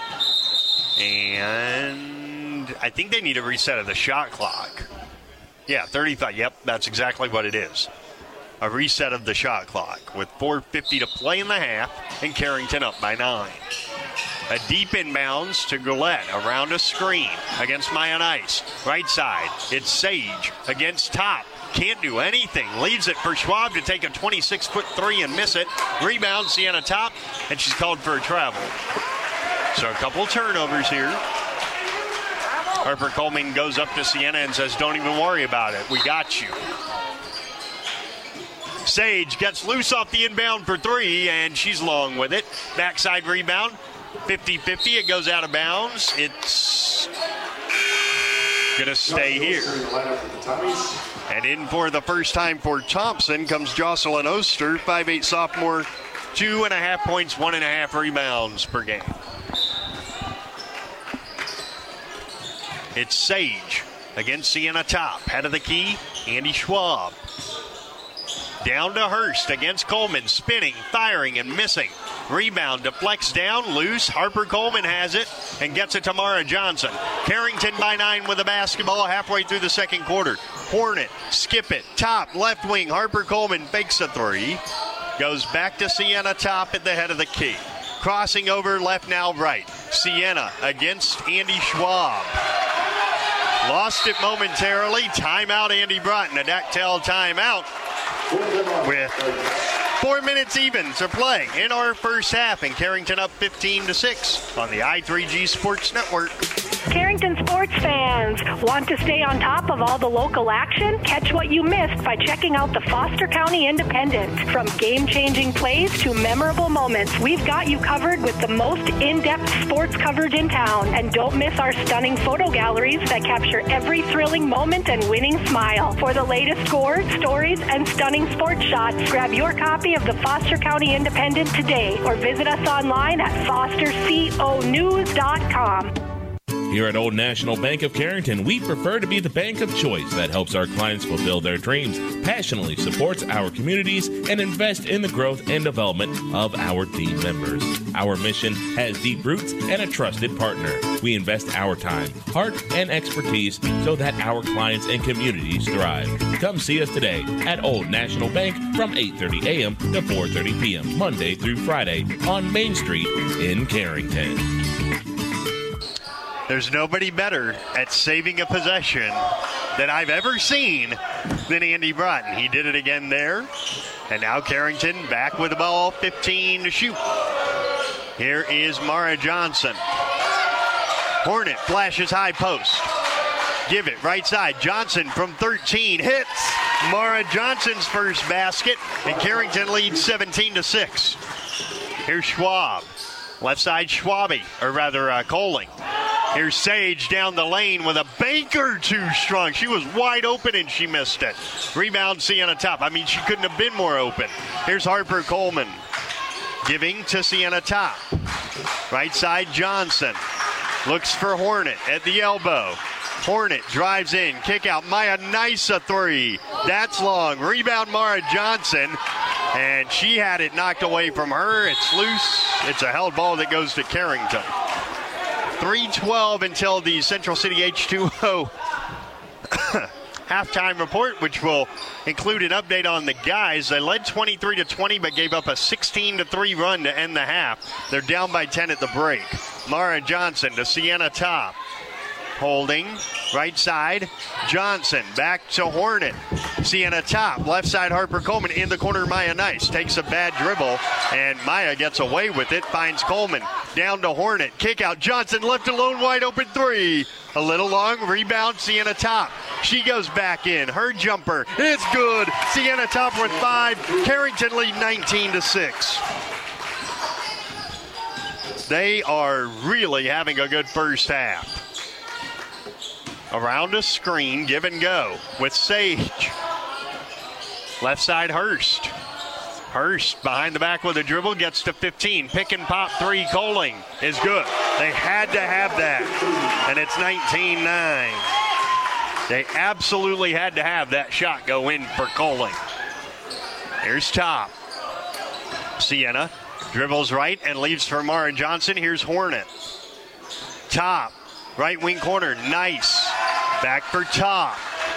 And I think they need a reset of the shot clock. Yeah, 35. Yep, that's exactly what it is. A reset of the shot clock with 4:50 to play in the half, and Carrington up by 9. A deep inbounds to Gillette around a screen against Maya Nice. Right side, it's Sage against Top. Can't do anything. Leaves it for Schwab to take a 26-foot three and miss it. Rebound, Sienna Top, and she's called for a travel. So a couple turnovers here. Harper Coleman goes up to Sienna and says, don't even worry about it. We got you. Sage gets loose off the inbound for three, and she's long with it. Backside rebound. 50-50, it goes out of bounds. It's going to stay here. And in for the first time for Thompson comes Jocelyn Oster, 5'8" sophomore, 2.5 points, 1.5 rebounds per game. It's Sage against Sienna Top. Head of the key, Andy Schwab. Down to Hurst against Coleman, spinning, firing, and missing. Rebound deflects down, loose. Harper Coleman has it. and gets it to Mara Johnson. Carrington by 9 with the basketball halfway through the second quarter. Hornet, skip it, top, left wing. Harper Coleman fakes a three. Goes back to Sienna Top at the head of the key. Crossing over left, now right. Sienna against Andy Schwab. Lost it momentarily. Timeout, Andy Broughton. A Dactyl timeout with 4 minutes even to play in our first half. And Carrington up 15-6 on the I3G Sports Network. Carrington sports fans, want to stay on top of all the local action? Catch what you missed by checking out the Foster County Independent. From game-changing plays to memorable moments, we've got you covered with the most in-depth sports coverage in town. And don't miss our stunning photo galleries that capture every thrilling moment and winning smile. For the latest scores, stories, and stunning sports shots, grab your copy of the Foster County Independent today or visit us online at fosterconews.com. Here at Old National Bank of Carrington, we prefer to be the bank of choice that helps our clients fulfill their dreams, passionately supports our communities, and invest in the growth and development of our team members. Our mission has deep roots and a trusted partner. We invest our time, heart, and expertise so that our clients and communities thrive. Come see us today at Old National Bank from 8:30 a.m. to 4:30 p.m., Monday through Friday on Main Street in Carrington. There's nobody better at saving a possession that I've ever seen than Andy Broughton. He did it again there. And now Carrington back with the ball, 15 to shoot. Here is Mara Johnson. Hornet flashes high post. Give it right side. Johnson from 13 hits. Mara Johnson's first basket, and Carrington leads 17-6. Here's Schwab. Left side Schwabe, or rather Coling. Here's Sage down the lane with a banker too strong. She was wide open and she missed it. Rebound Sienna Top. I mean, she couldn't have been more open. Here's Harper Coleman giving to Sienna Top. Right side Johnson. Looks for Hornet at the elbow. Hornet drives in. Kick out. Maya Nisa three. That's long. Rebound Mara Johnson. And she had it knocked away from her. It's loose. It's a held ball that goes to Carrington. 3:12 until the Central City H2O halftime report, which will include an update on the guys. They led 23-20, but gave up a 16-3 run to end the half. They're down by 10 at the break. Mara Johnson to Sienna Top. Holding, right side, Johnson, back to Hornet. Sienna Top, left side Harper Coleman, in the corner Maya Nice. Takes a bad dribble, and Maya gets away with it, finds Coleman. Down to Hornet, kick out, Johnson left alone, wide open three. A little long, rebound, Sienna Top. She goes back in, her jumper, it's good. Sienna Top with 5, Carrington lead 19-6. They are really having a good first half. Around a screen, give and go with Sage. Left side Hurst. Hurst behind the back with a dribble, gets to 15. Pick and pop three, Coling is good. They had to have that, and it's 19-9. They absolutely had to have that shot go in for Coling. Here's Top. Sienna dribbles right and leaves for Mara Johnson. Here's Hornet. Top. Right wing corner, Nice. Back for Top.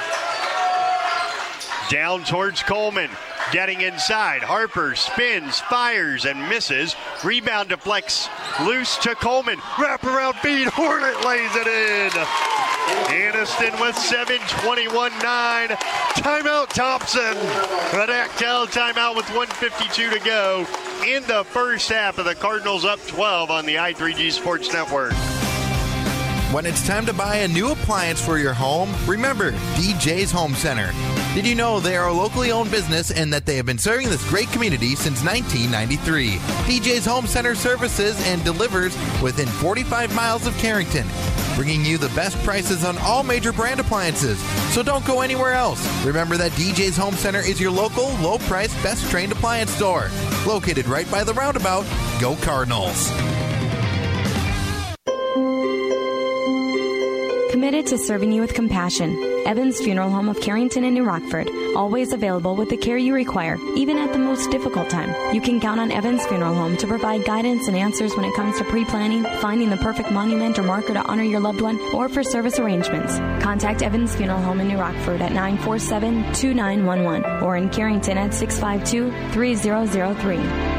Down towards Coleman. Getting inside. Harper spins, fires, and misses. Rebound deflects loose to Coleman. Wraparound feed. Hornet lays it in. Anniston with 7, 21-9. Timeout Thompson. The Dactyl timeout with 1:52 to go in the first half of the Cardinals up 12 on the I3G Sports Network. When it's time to buy a new appliance for your home, remember DJ's Home Center. Did you know they are a locally owned business and that they have been serving this great community since 1993? DJ's Home Center services and delivers within 45 miles of Carrington, bringing you the best prices on all major brand appliances. So don't go anywhere else. Remember that DJ's Home Center is your local, low-priced, best-trained appliance store. Located right by the roundabout. Go Cardinals. committed to serving you with compassion. Evans Funeral Home of Carrington and New Rockford, always available with the care you require, even at the most difficult time. You can count on Evans Funeral Home to provide guidance and answers when it comes to pre-planning, finding the perfect monument or marker to honor your loved one, or for service arrangements. Contact Evans Funeral Home in New Rockford at 947-2911 or in Carrington at 652-3003.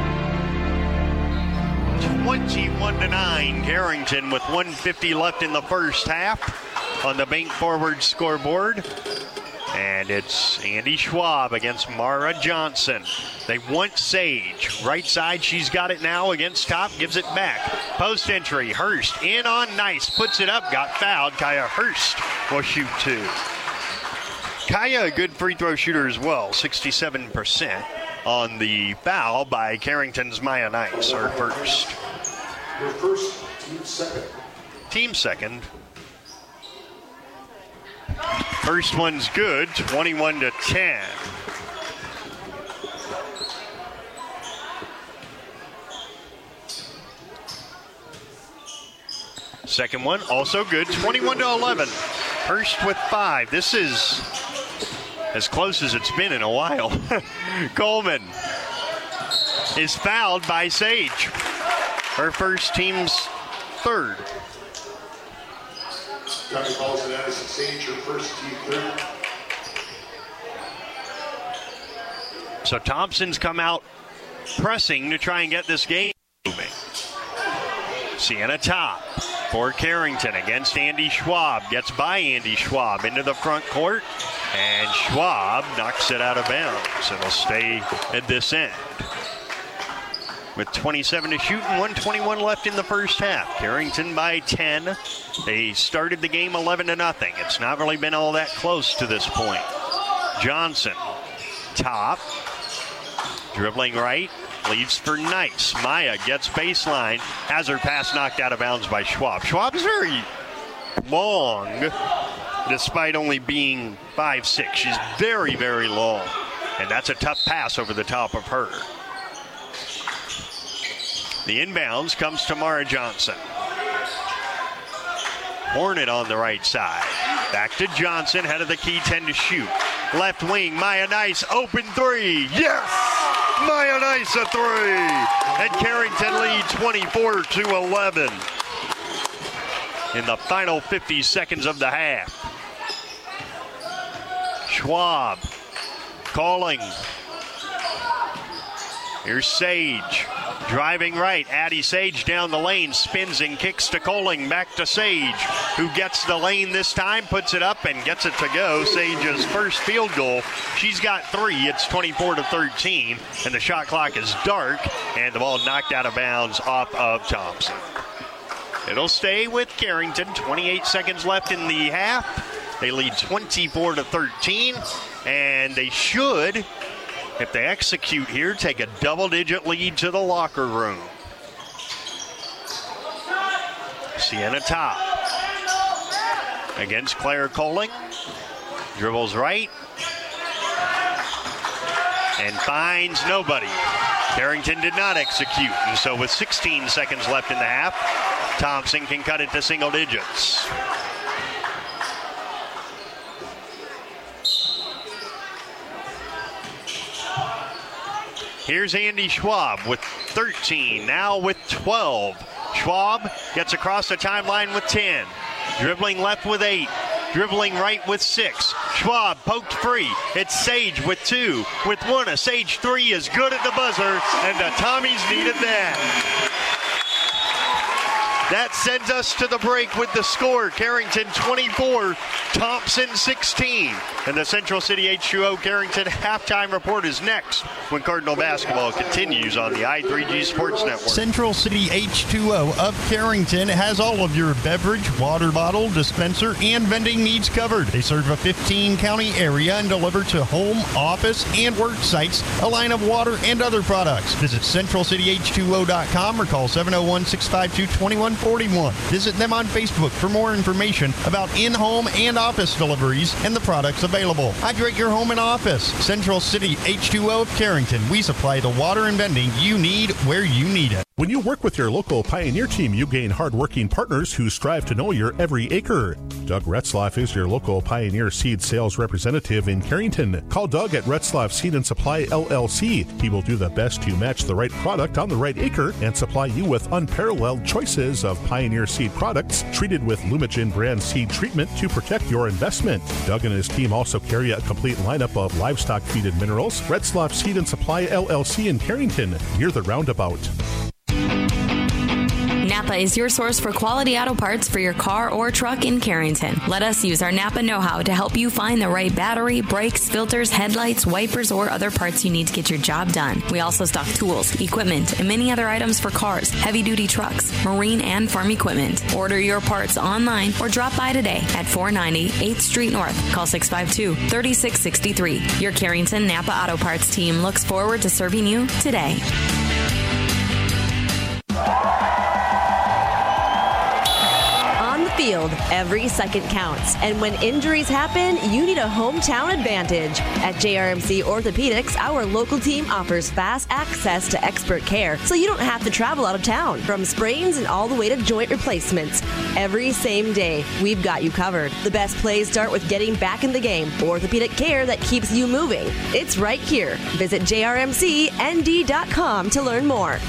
21-9, Carrington with 1:50 left in the first half on the bank forward scoreboard. And it's Andy Schwab against Mara Johnson. They want Sage. Right side, she's got it now against top, gives it back. Post entry, Hurst in on nice, puts it up, got fouled. Kaya Hurst will shoot two. Kaya, a good free throw shooter as well, 67% on the foul by Carrington's Maya Nice, her first. Your first, team second. Team second. First one's good, 21-10. Second one also good, 21-11. Hurst with 5. This is as close as it's been in a while. Coleman is fouled by Sage. Her first, team's third. Johnny calls it as Sage, your first, team third. So Thompson's come out pressing to try and get this game moving. Sienna Top for Carrington against Andy Schwab. Gets by Andy Schwab into the front court. And Schwab knocks it out of bounds. It'll stay at this end. With 27 to shoot and 1:21 left in the first half. Carrington by 10. They started the game 11-0. It's not really been all that close to this point. Johnson, top, dribbling right, leads for Nice. Maya gets baseline, has her pass knocked out of bounds by Schwab. Schwab is very long, despite only being 5'6". She's very, very long, and that's a tough pass over the top of her. The inbounds comes to Mara Johnson. Hornet on the right side. Back to Johnson, head of the key, 10 to shoot. Left wing, Maya Nice, open three. Yes! Maya Nice a three. And Carrington leads 24-11 in the final 50 seconds of the half. Schwab calling. Here's Sage. Driving right, Addie Sage down the lane, spins and kicks to Coling, back to Sage, who gets the lane this time, puts it up and gets it to go. Sage's first field goal. She's got 3. It's 24-13, and the shot clock is dark, and the ball knocked out of bounds off of Thompson. It'll stay with Carrington. 28 seconds left in the half. They lead 24-13, and they should, if they execute here, take a double-digit lead to the locker room. Sienna Top against Claire Coling. Dribbles right and finds nobody. Carrington did not execute, and so with 16 seconds left in the half, Thompson can cut it to single digits. Here's Andy Schwab with 13, now with 12. Schwab gets across the timeline with 10. Dribbling left with 8. Dribbling right with 6. Schwab poked free. It's Sage with 2. With 1, a Sage 3 is good at the buzzer, and the Tommies needed that. That sends us to the break with the score. Carrington 24, Thompson 16. And the Central City H2O Carrington halftime report is next when Cardinal basketball continues on the I3G Sports Network. Central City H2O of Carrington has all of your beverage, water bottle, dispenser, and vending needs covered. They serve a 15-county area and deliver to home, office, and work sites a line of water and other products. Visit CentralCityH2O.com or call 701-652-2141. Visit them on Facebook for more information about in-home and office deliveries and the products available. Hydrate your home and office. Central City H2O of Carrington. We supply the water and vending you need where you need it. When you work with your local Pioneer team, you gain hardworking partners who strive to know your every acre. Doug Retzlaff is your local Pioneer seed sales representative in Carrington. Call Doug at Retzlaff Seed and Supply LLC. He will do the best to match the right product on the right acre and supply you with unparalleled choices of Pioneer seed products treated with Lumigen brand seed treatment to protect your investment. Doug and his team also carry a complete lineup of livestock feed and minerals. Retzlaff Seed and Supply LLC in Carrington, near the roundabout. Napa is your source for quality auto parts for your car or truck in Carrington. Let us use our Napa know-how to help you find the right battery, brakes, filters, headlights, wipers, or other parts you need to get your job done. We also stock tools, equipment, and many other items for cars, heavy-duty trucks, marine, and farm equipment. Order your parts online or drop by today at 490 8th Street North. Call 652-3663. Your Carrington Napa Auto Parts team looks forward to serving you today. Field, every second counts, and when injuries happen, you need a hometown advantage. At JRMC Orthopedics, our local team offers fast access to expert care, so you don't have to travel out of town. From sprains and all the way to joint replacements, every same day, we've got you covered. The best plays start with getting back in the game. Orthopedic care that keeps you moving. It's right here. Visit jrmcnd.com to learn more.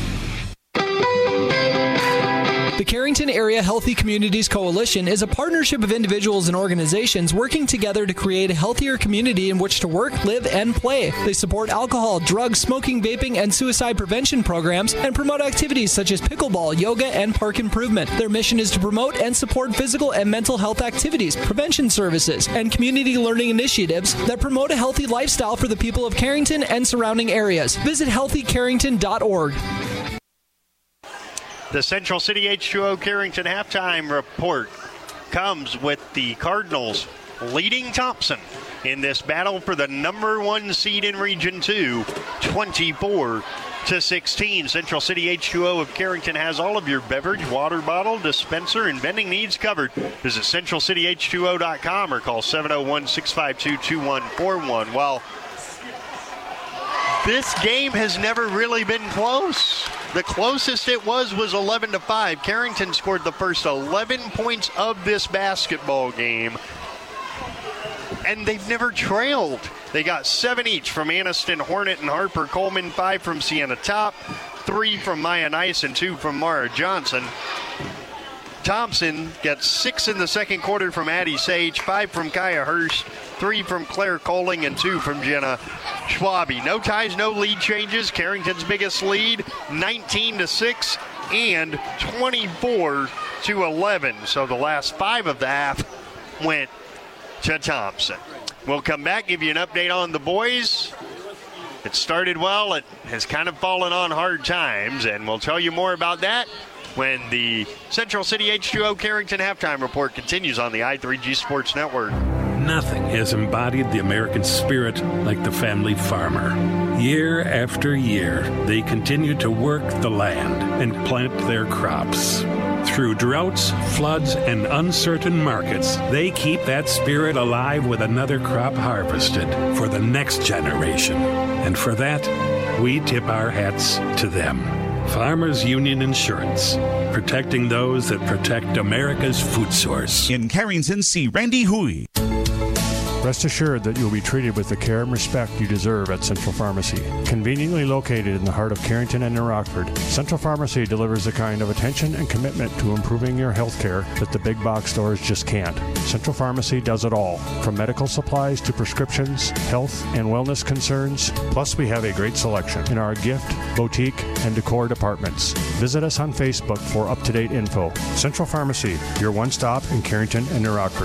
The Carrington Area Healthy Communities Coalition is a partnership of individuals and organizations working together to create a healthier community in which to work, live, and play. They support alcohol, drugs, smoking, vaping, and suicide prevention programs and promote activities such as pickleball, yoga, and park improvement. Their mission is to promote and support physical and mental health activities, prevention services, and community learning initiatives that promote a healthy lifestyle for the people of Carrington and surrounding areas. Visit healthycarrington.org. The Central City H2O Carrington halftime report comes with the Cardinals leading Thompson in this battle for the number one seed in Region 2, 24-16. Central City H2O of Carrington has all of your beverage, water bottle, dispenser, and vending needs covered. Visit centralcityh2o.com or call 701-652-2141. Well, this game has never really been close. The closest it was 11-5. Carrington scored the first 11 points of this basketball game, and they've never trailed. They got 7 each from Anniston, Hornet, and Harper Coleman, 5 from Sienna Top, 3 from Maya Nice, and 2 from Mara Johnson. Thompson gets 6 in the second quarter from Addie Sage, 5 from Kaya Hirsch, 3 from Claire Coling, and 2 from Jenna Schwabe. No ties, no lead changes. Carrington's biggest lead, 19-6 and 24-11. So the last 5 of the half went to Thompson. We'll come back, give you an update on the boys. It started well. It has kind of fallen on hard times, and we'll tell you more about that when the Central City H2O Carrington halftime report continues on the I3G Sports Network. Nothing has embodied the American spirit like the family farmer. Year after year, they continue to work the land and plant their crops. Through droughts, floods, and uncertain markets, they keep that spirit alive with another crop harvested for the next generation. And for that, we tip our hats to them. Farmers Union Insurance, protecting those that protect America's food source. In Carrington, see Randy Hui. Rest assured that you'll be treated with the care and respect you deserve at Central Pharmacy. Conveniently located in the heart of Carrington and New Rockford, Central Pharmacy delivers the kind of attention and commitment to improving your health care that the big box stores just can't. Central Pharmacy does it all, from medical supplies to prescriptions, health and wellness concerns. Plus, we have a great selection in our gift, boutique, and decor departments. Visit us on Facebook for up-to-date info. Central Pharmacy, your one-stop in Carrington and New Rockford.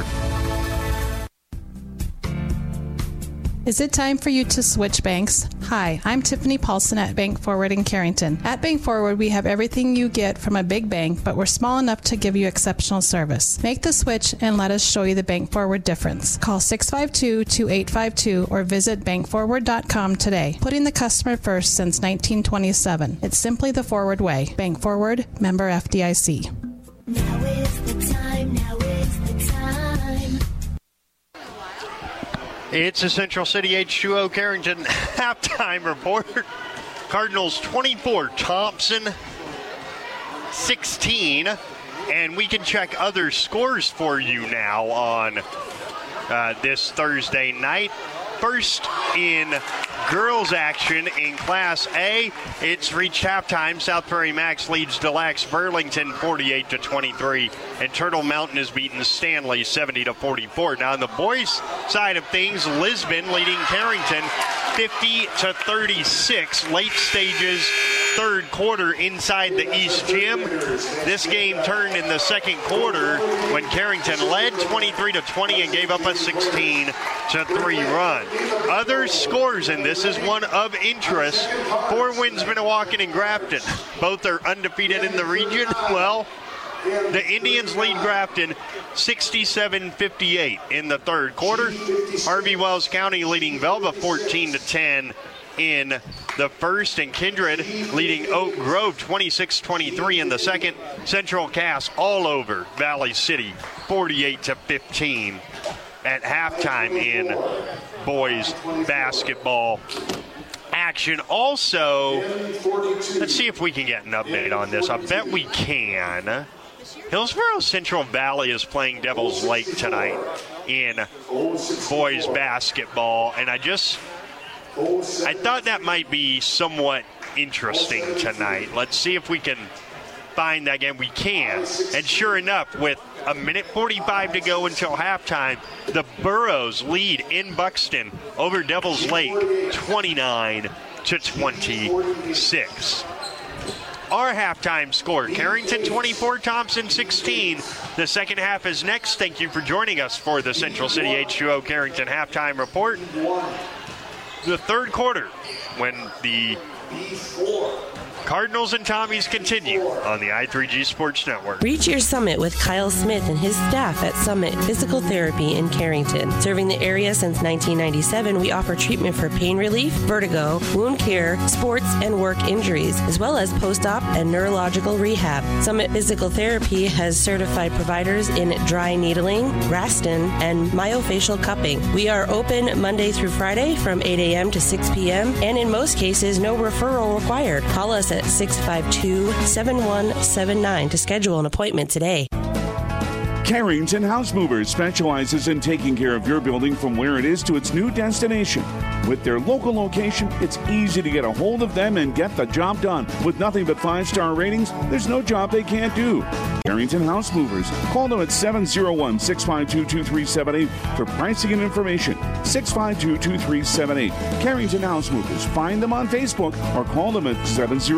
Is it time for you to switch banks? Hi, I'm Tiffany Paulson at Bank Forward in Carrington. At Bank Forward, we have everything you get from a big bank, but we're small enough to give you exceptional service. Make the switch and let us show you the Bank Forward difference. Call 652-2852 or visit bankforward.com today. Putting the customer first since 1927. It's simply the Forward way. Bank Forward, member FDIC. Now is the time, now is the time. It's a Central City H2O Carrington halftime report. Cardinals 24, Thompson 16. And we can check other scores for you now on this Thursday night. First in girls action in Class A, it's reached halftime. South Prairie Max leads Delax Burlington 48-23, and Turtle Mountain has beaten Stanley 70-44. Now on the boys' side of things, Lisbon leading Carrington 50-36. Late stages, third quarter inside the East Gym. This game turned in the second quarter when Carrington led 23-20 and gave up a 16-3 run. Other scores, and this is one of interest, 4 wins Minnewacan and Grafton. Both are undefeated in the region. Well, the Indians lead Grafton 67-58 in the third quarter. Harvey Wells County leading Velva 14-10 in the first, and Kindred leading Oak Grove 26-23 in the second. Central Cass all over Valley City 48-15 at halftime in boys basketball action. Also, let's see if we can get an update on this. I bet we can. Hillsborough Central Valley is playing Devils Lake tonight in boys basketball, and I thought that might be somewhat interesting tonight. Let's see if we can find that game. We can. And sure enough, with a minute 45 to go until halftime, the Burros lead in Buxton over Devils Lake 29-26. Our halftime score, Carrington 24, Thompson 16. The second half is next. Thank you for joining us for the Central City H2O Carrington halftime report. The third quarter, when the Cardinals and Tommies continue on the I3G Sports Network. Reach your summit with Kyle Smith and his staff at Summit Physical Therapy in Carrington. Serving the area since 1997, we offer treatment for pain relief, vertigo, wound care, sports and work injuries, as well as post-op and neurological rehab. Summit Physical Therapy has certified providers in dry needling, Graston, and myofascial cupping. We are open Monday through Friday from 8 a.m. to 6 p.m., and in most cases, no referral required. Call us at 652-7179 to schedule an appointment today. Carrington House Movers specializes in taking care of your building from where it is to its new destination. With their local location, it's easy to get a hold of them and get the job done. With nothing but 5-star ratings, there's no job they can't do. Carrington House Movers. Call them at 701-652-2378 for pricing and information. 652-2378. Carrington House Movers. Find them on Facebook or call them at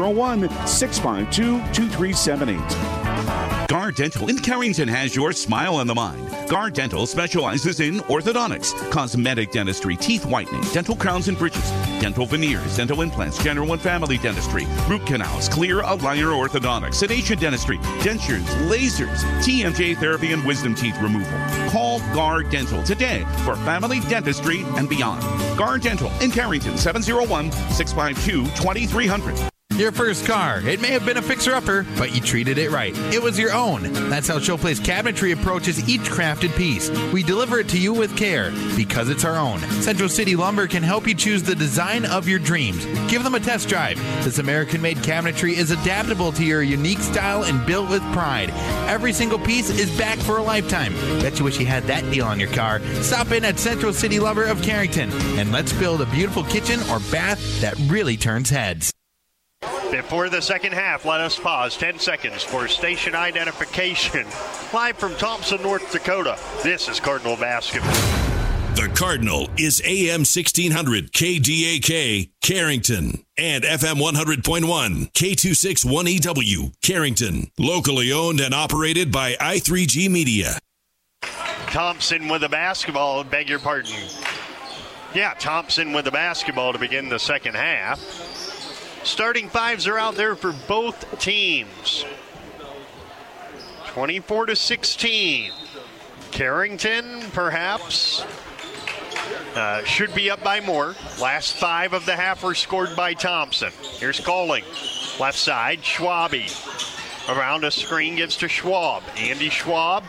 701-652-2378. Guard Dental in Carrington has your smile on the mind. Guard Dental specializes in orthodontics, cosmetic dentistry, teeth whitening, dental crowns and bridges, dental veneers, dental implants, general and family dentistry, root canals, clear aligner orthodontics, sedation dentistry, dentures, lasers, TMJ therapy, and wisdom teeth removal. Call Guard Dental today for family dentistry and beyond. Guard Dental in Carrington, 701-652-2300. Your first car. It may have been a fixer-upper, but you treated it right. It was your own. That's how Showplace Cabinetry approaches each crafted piece. We deliver it to you with care, because it's our own. Central City Lumber can help you choose the design of your dreams. Give them a test drive. This American-made cabinetry is adaptable to your unique style and built with pride. Every single piece is back for a lifetime. Bet you wish you had that deal on your car. Stop in at Central City Lumber of Carrington, and let's build a beautiful kitchen or bath that really turns heads. Before the second half, let us pause 10 seconds for station identification. Live from Thompson, North Dakota, this is Cardinal Basketball. The Cardinal is AM 1600 KDAK, Carrington, and FM 100.1 K261EW, Carrington. Locally owned and operated by I3G Media. Thompson with the basketball, beg your pardon. Yeah, Thompson with the basketball to begin the second half. Starting fives are out there for both teams. 24-16. Carrington, perhaps, should be up by more. Last 5 of the half were scored by Thompson. Here's Calling. Left side, Schwabe. Around a screen, gives to Schwab. Andy Schwab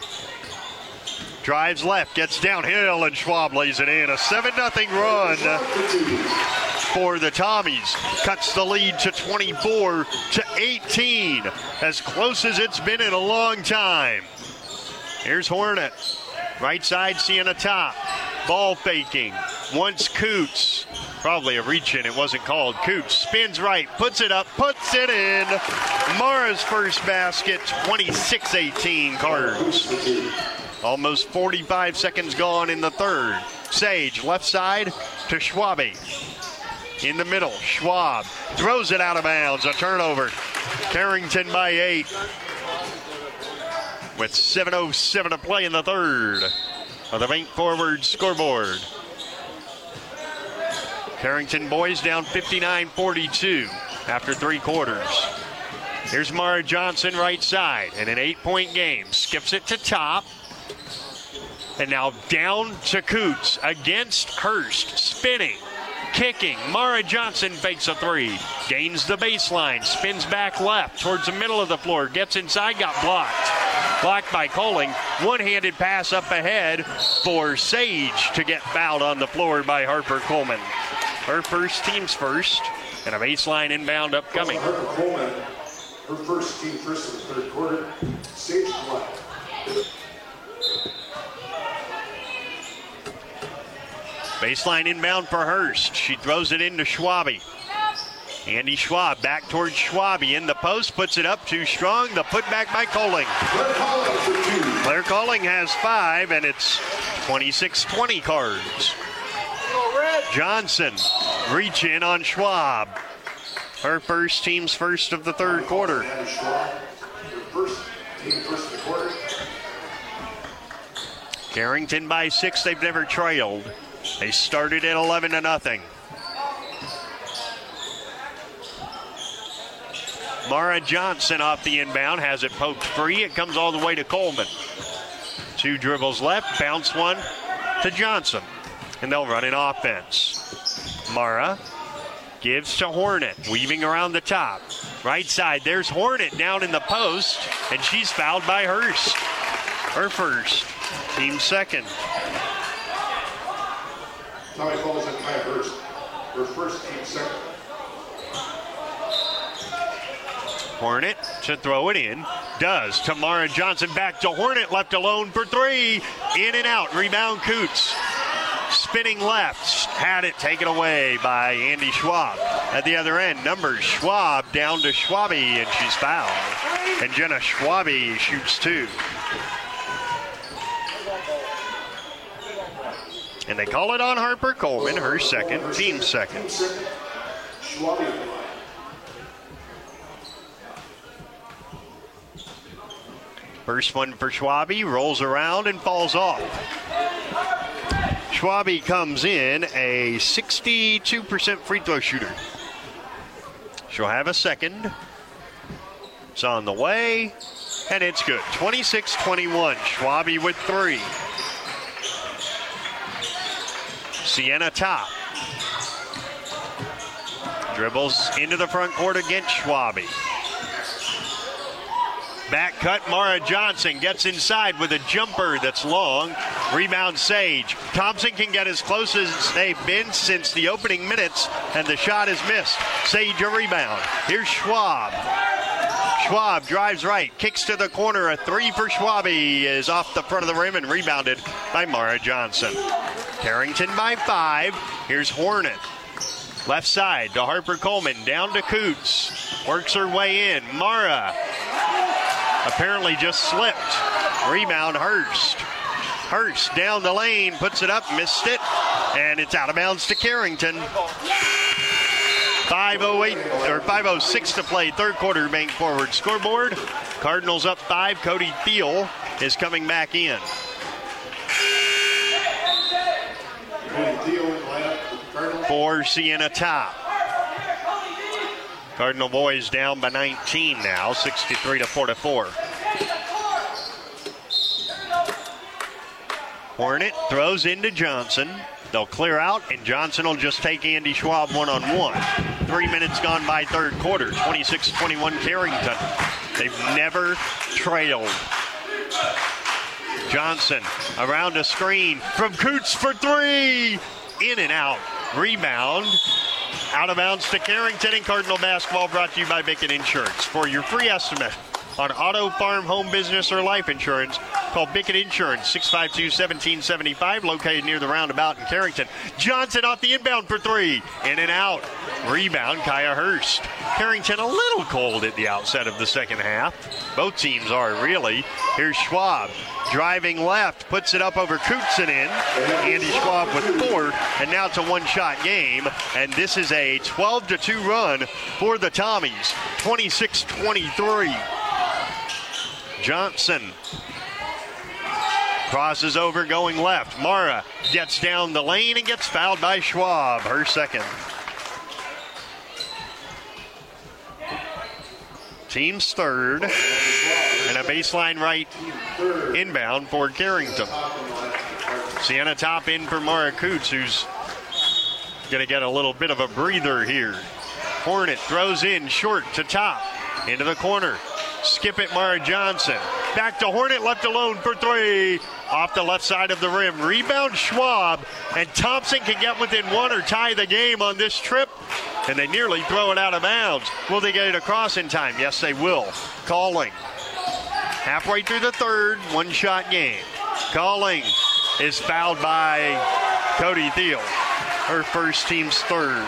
drives left, gets downhill, and Schwab lays it in. A 7-0 run for the Tommies. Cuts the lead to 24 to 18. As close as it's been in a long time. Here's Hornet. Right side, Sienna top. Ball faking. Wants Coots. Probably a reach in. It wasn't called. Coots spins right. Puts it up. Puts it in. Mara's first basket. 26-18 Cards. Almost 45 seconds gone in the third. Sage, left side to Schwabe. In the middle, Schwab throws it out of bounds. A turnover. Carrington by 8. With 7:07 to play in the third of the Bank Forward scoreboard. Carrington boys down 59-42 after 3 quarters. Here's Mara Johnson right side in an 8-point game. Skips it to top. And now down to Coots against Hurst. Spinning, kicking. Mara Johnson fakes a 3. Gains the baseline. Spins back left towards the middle of the floor. Gets inside, got blocked. Blocked by Colling. One-handed pass up ahead for Sage to get fouled on the floor by Harper Coleman. Her first, team's first, and a baseline inbound upcoming. Harper Coleman, her first, team first in the third quarter. Sage Black. Baseline inbound for Hurst. She throws it into Schwabe. Andy Schwab back towards Schwabe in the post, puts it up too strong. The putback by Colling. Claire Colling has 5, and it's 26-20 Cards. Johnson, reach in on Schwab. Her first, team's first of the third quarter. Carrington by 6, they've never trailed. They started at 11-0. Mara Johnson off the inbound, has it poked free. It comes all the way to Coleman. 2 dribbles left, bounce one to Johnson. And they'll run an offense. Mara gives to Hornet, weaving around the top. Right side, there's Hornet down in the post, and she's fouled by Hurst. Her first, team second. Tommy falls in Kai Hurst. Her first, team second. Hornet to throw it in. Does. Tamara Johnson back to Hornet. Left alone for 3. In and out. Rebound Coots. Spinning left. Had it taken away by Andy Schwab. At the other end, numbers Schwab down to Schwabe, and she's fouled. And Jenna Schwabe shoots 2. And they call it on Harper Coleman, her second, team second. First one for Schwabe, rolls around and falls off. Schwabe comes in a 62% free throw shooter. She'll have a second. It's on the way, and it's good. 26-21, Schwabe with 3. Sienna top. Dribbles into the front court against Schwabe. Back cut, Mara Johnson gets inside with a jumper that's long. Rebound Sage. Thompson can get as close as they've been since the opening minutes, and the shot is missed. Sage a rebound. Here's Schwab. Schwab drives right, kicks to the corner. A 3 for Schwabe is off the front of the rim and rebounded by Mara Johnson. Carrington by 5. Here's Hornet. Left side to Harper Coleman, down to Coots. Works her way in. Mara apparently just slipped. Rebound Hurst. Hurst down the lane, puts it up, missed it, and it's out of bounds to Carrington. 5:06 to play, third quarter, Bank Forward scoreboard. Cardinals up 5. Cody Thiel is coming back in. For Sienna top. Cardinal boys down by 19 now, 63-44. Hornet throws into Johnson. They'll clear out, and Johnson will just take Andy Schwab one-on-one. 3 minutes gone by third quarter, 26-21 Carrington. They've never trailed. Johnson around a screen from Coots for 3. In and out. Rebound Out of bounds to Carrington, and Cardinal basketball brought to you by Bickett Insurance. For your free estimate on auto, farm, home, business, or life insurance, call Bickett Insurance, 652-1775, located near the roundabout in Carrington. Johnson off the inbound for three. In and out. Rebound, Kaya Hurst. Carrington a little cold at the outset of the second half. Both teams are, really. Here's Schwab. Driving left, puts it up over Cootson in. Andy Schwab with 4, and now it's a one-shot game. And this is a 12-2 run for the Tommies, 26-23. Johnson crosses over going left. Mara gets down the lane and gets fouled by Schwab, her second. Team's third, and a baseline right inbound for Carrington. Sienna Top in for Mara Coots, who's going to get a little bit of a breather here. Hornet throws in short to Top, into the corner. Skip it, Mara Johnson. Back to Hornet, left alone for three. Off the left side of the rim. Rebound Schwab, and Thompson can get within one or tie the game on this trip. And they nearly throw it out of bounds. Will they get it across in time? Yes, they will. Calling. Halfway through the third, one-shot game. Calling is fouled by Cody Thiel. Her first, team's third.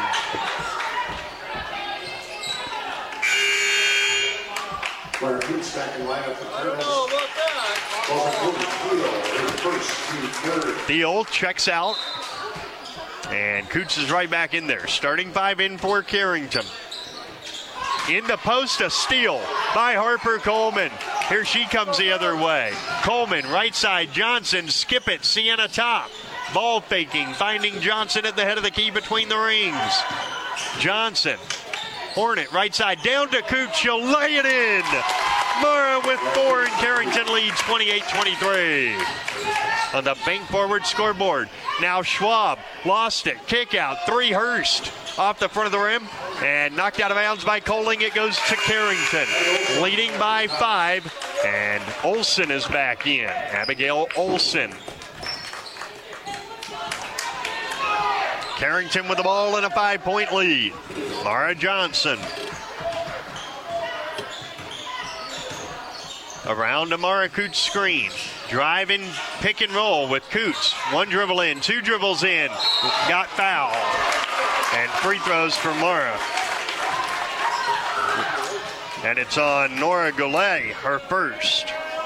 Thiel checks out, and Coots is right back in there. Starting five in for Carrington. In the post, a steal by Harper Coleman. Here she comes the other way. Coleman, right side, Johnson, skip it, Sienna Top. Ball faking, finding Johnson at the head of the key between the rings. Johnson, Hornet, right side, down to Coots, she'll lay it in. Mara with 4, and Carrington leads 28-23. On the bank forward scoreboard. Now Schwab lost it. Kick out. 3 Hurst off the front of the rim. And knocked out of bounds by Coling. It goes to Carrington. Leading by 5. And Olsen is back in. Abigail Olsen. Carrington with the ball and a 5-point lead. Mara Johnson. Around to Mara Coots' screen. Driving pick and roll with Coots. 1 dribble in, 2 dribbles in. Got fouled. And free throws for Mara. And it's on Nora Goulet, her first.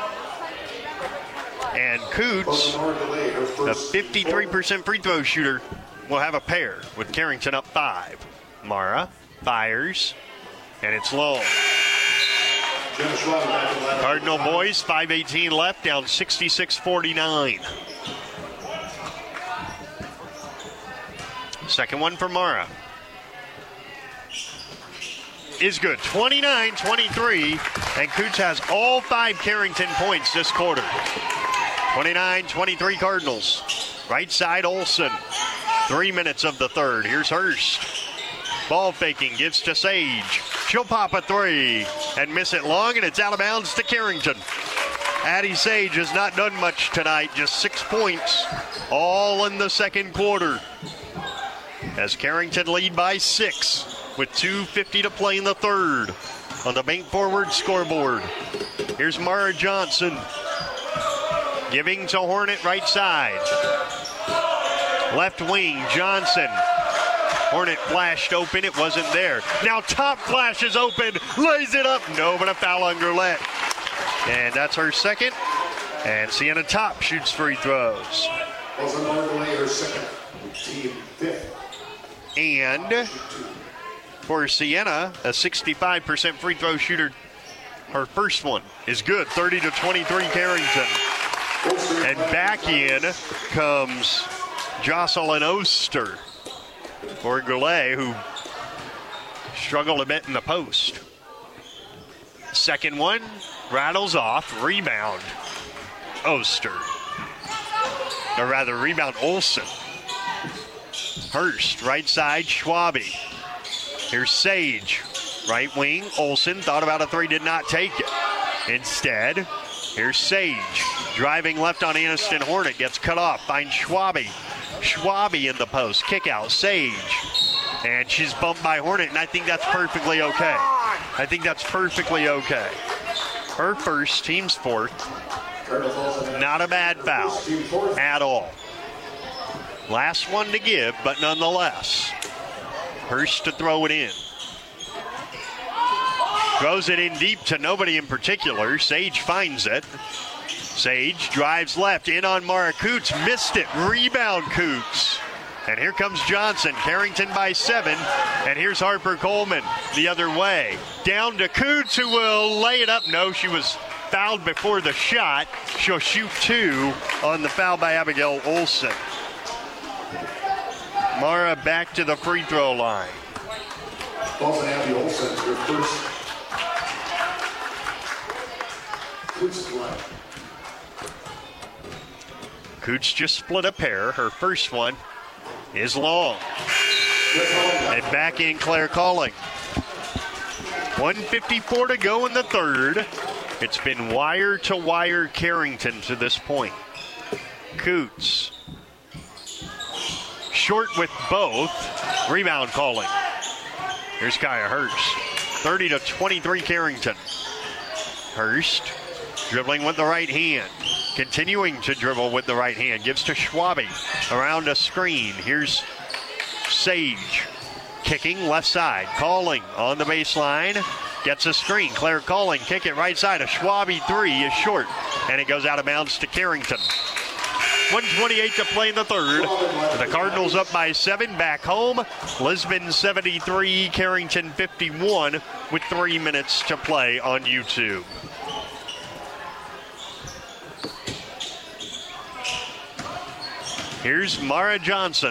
And Coots, a 53% free throw shooter, will have a pair with Carrington up 5. Mara fires, and it's low. Cardinal boys, 5:18 left, down 66-49. Second one for Mara. Is good, 29-23, and Coots has all 5 Carrington points this quarter. 29-23 Cardinals. Right side, Olsen. 3 minutes of the third. Here's Hurst. Ball faking, gives to Sage. She'll pop a 3 and miss it long, and it's out of bounds to Carrington. Addie Sage has not done much tonight, just 6 points, all in the second quarter. As Carrington lead by 6 with 2:50 to play in the third. On the bank forward scoreboard, here's Mara Johnson. Giving to Hornet right side. Left wing, Johnson. Hornet flashed open, it wasn't there. Now Top flashes open, lays it up. No, but a foul on Gurlette. And that's her second. And Sienna Top shoots free throws. Her second, team 5th. And for Sienna, a 65% free throw shooter. Her first one is good, 30-23 Carrington. And back in comes Jocelyn Oster for Goulet, who struggled a bit in the post. Second one rattles off. Rebound, Oster. Or rather, rebound, Olsen. Hurst, right side, Schwabe. Here's Sage. Right wing, Olsen thought about a 3, did not take it. Instead, here's Sage. Driving left on Aniston Hornet, gets cut off. Finds Schwabe. Schwabe in the post. Kick out, Sage. And she's bumped by Hornet, and I think that's perfectly okay. Her first, team's fourth. Not a bad foul at all. Last one to give, but nonetheless. Hurst to throw it in. Throws it in deep to nobody in particular. Sage finds it. Sage drives left, in on Mara Coots, missed it. Rebound Coots. And here comes Johnson, Carrington by 7. And here's Harper Coleman the other way. Down to Coots, who will lay it up. No, she was fouled before the shot. She'll shoot 2 on the foul by Abigail Olson. Mara back to the free throw line. Abby Olsen, your first. Coots just split a pair. Her first one is long. And back in Claire Calling. 1:54 to go in the third. It's been wire-to-wire Carrington to this point. Coots. Short with both. Rebound Calling. Here's Kaya Hurst. 30-23 Carrington. Hurst dribbling with the right hand. Continuing to dribble with the right hand. Gives to Schwabe around a screen. Here's Sage. Kicking left side. Calling on the baseline. Gets a screen. Claire Calling. Kick it right side. A Schwabe 3 is short. And it goes out of bounds to Carrington. 1:28 to play in the third. The Cardinals up by 7 back home. Lisbon 73, Carrington 51 with 3 minutes to play on YouTube. Here's Mara Johnson.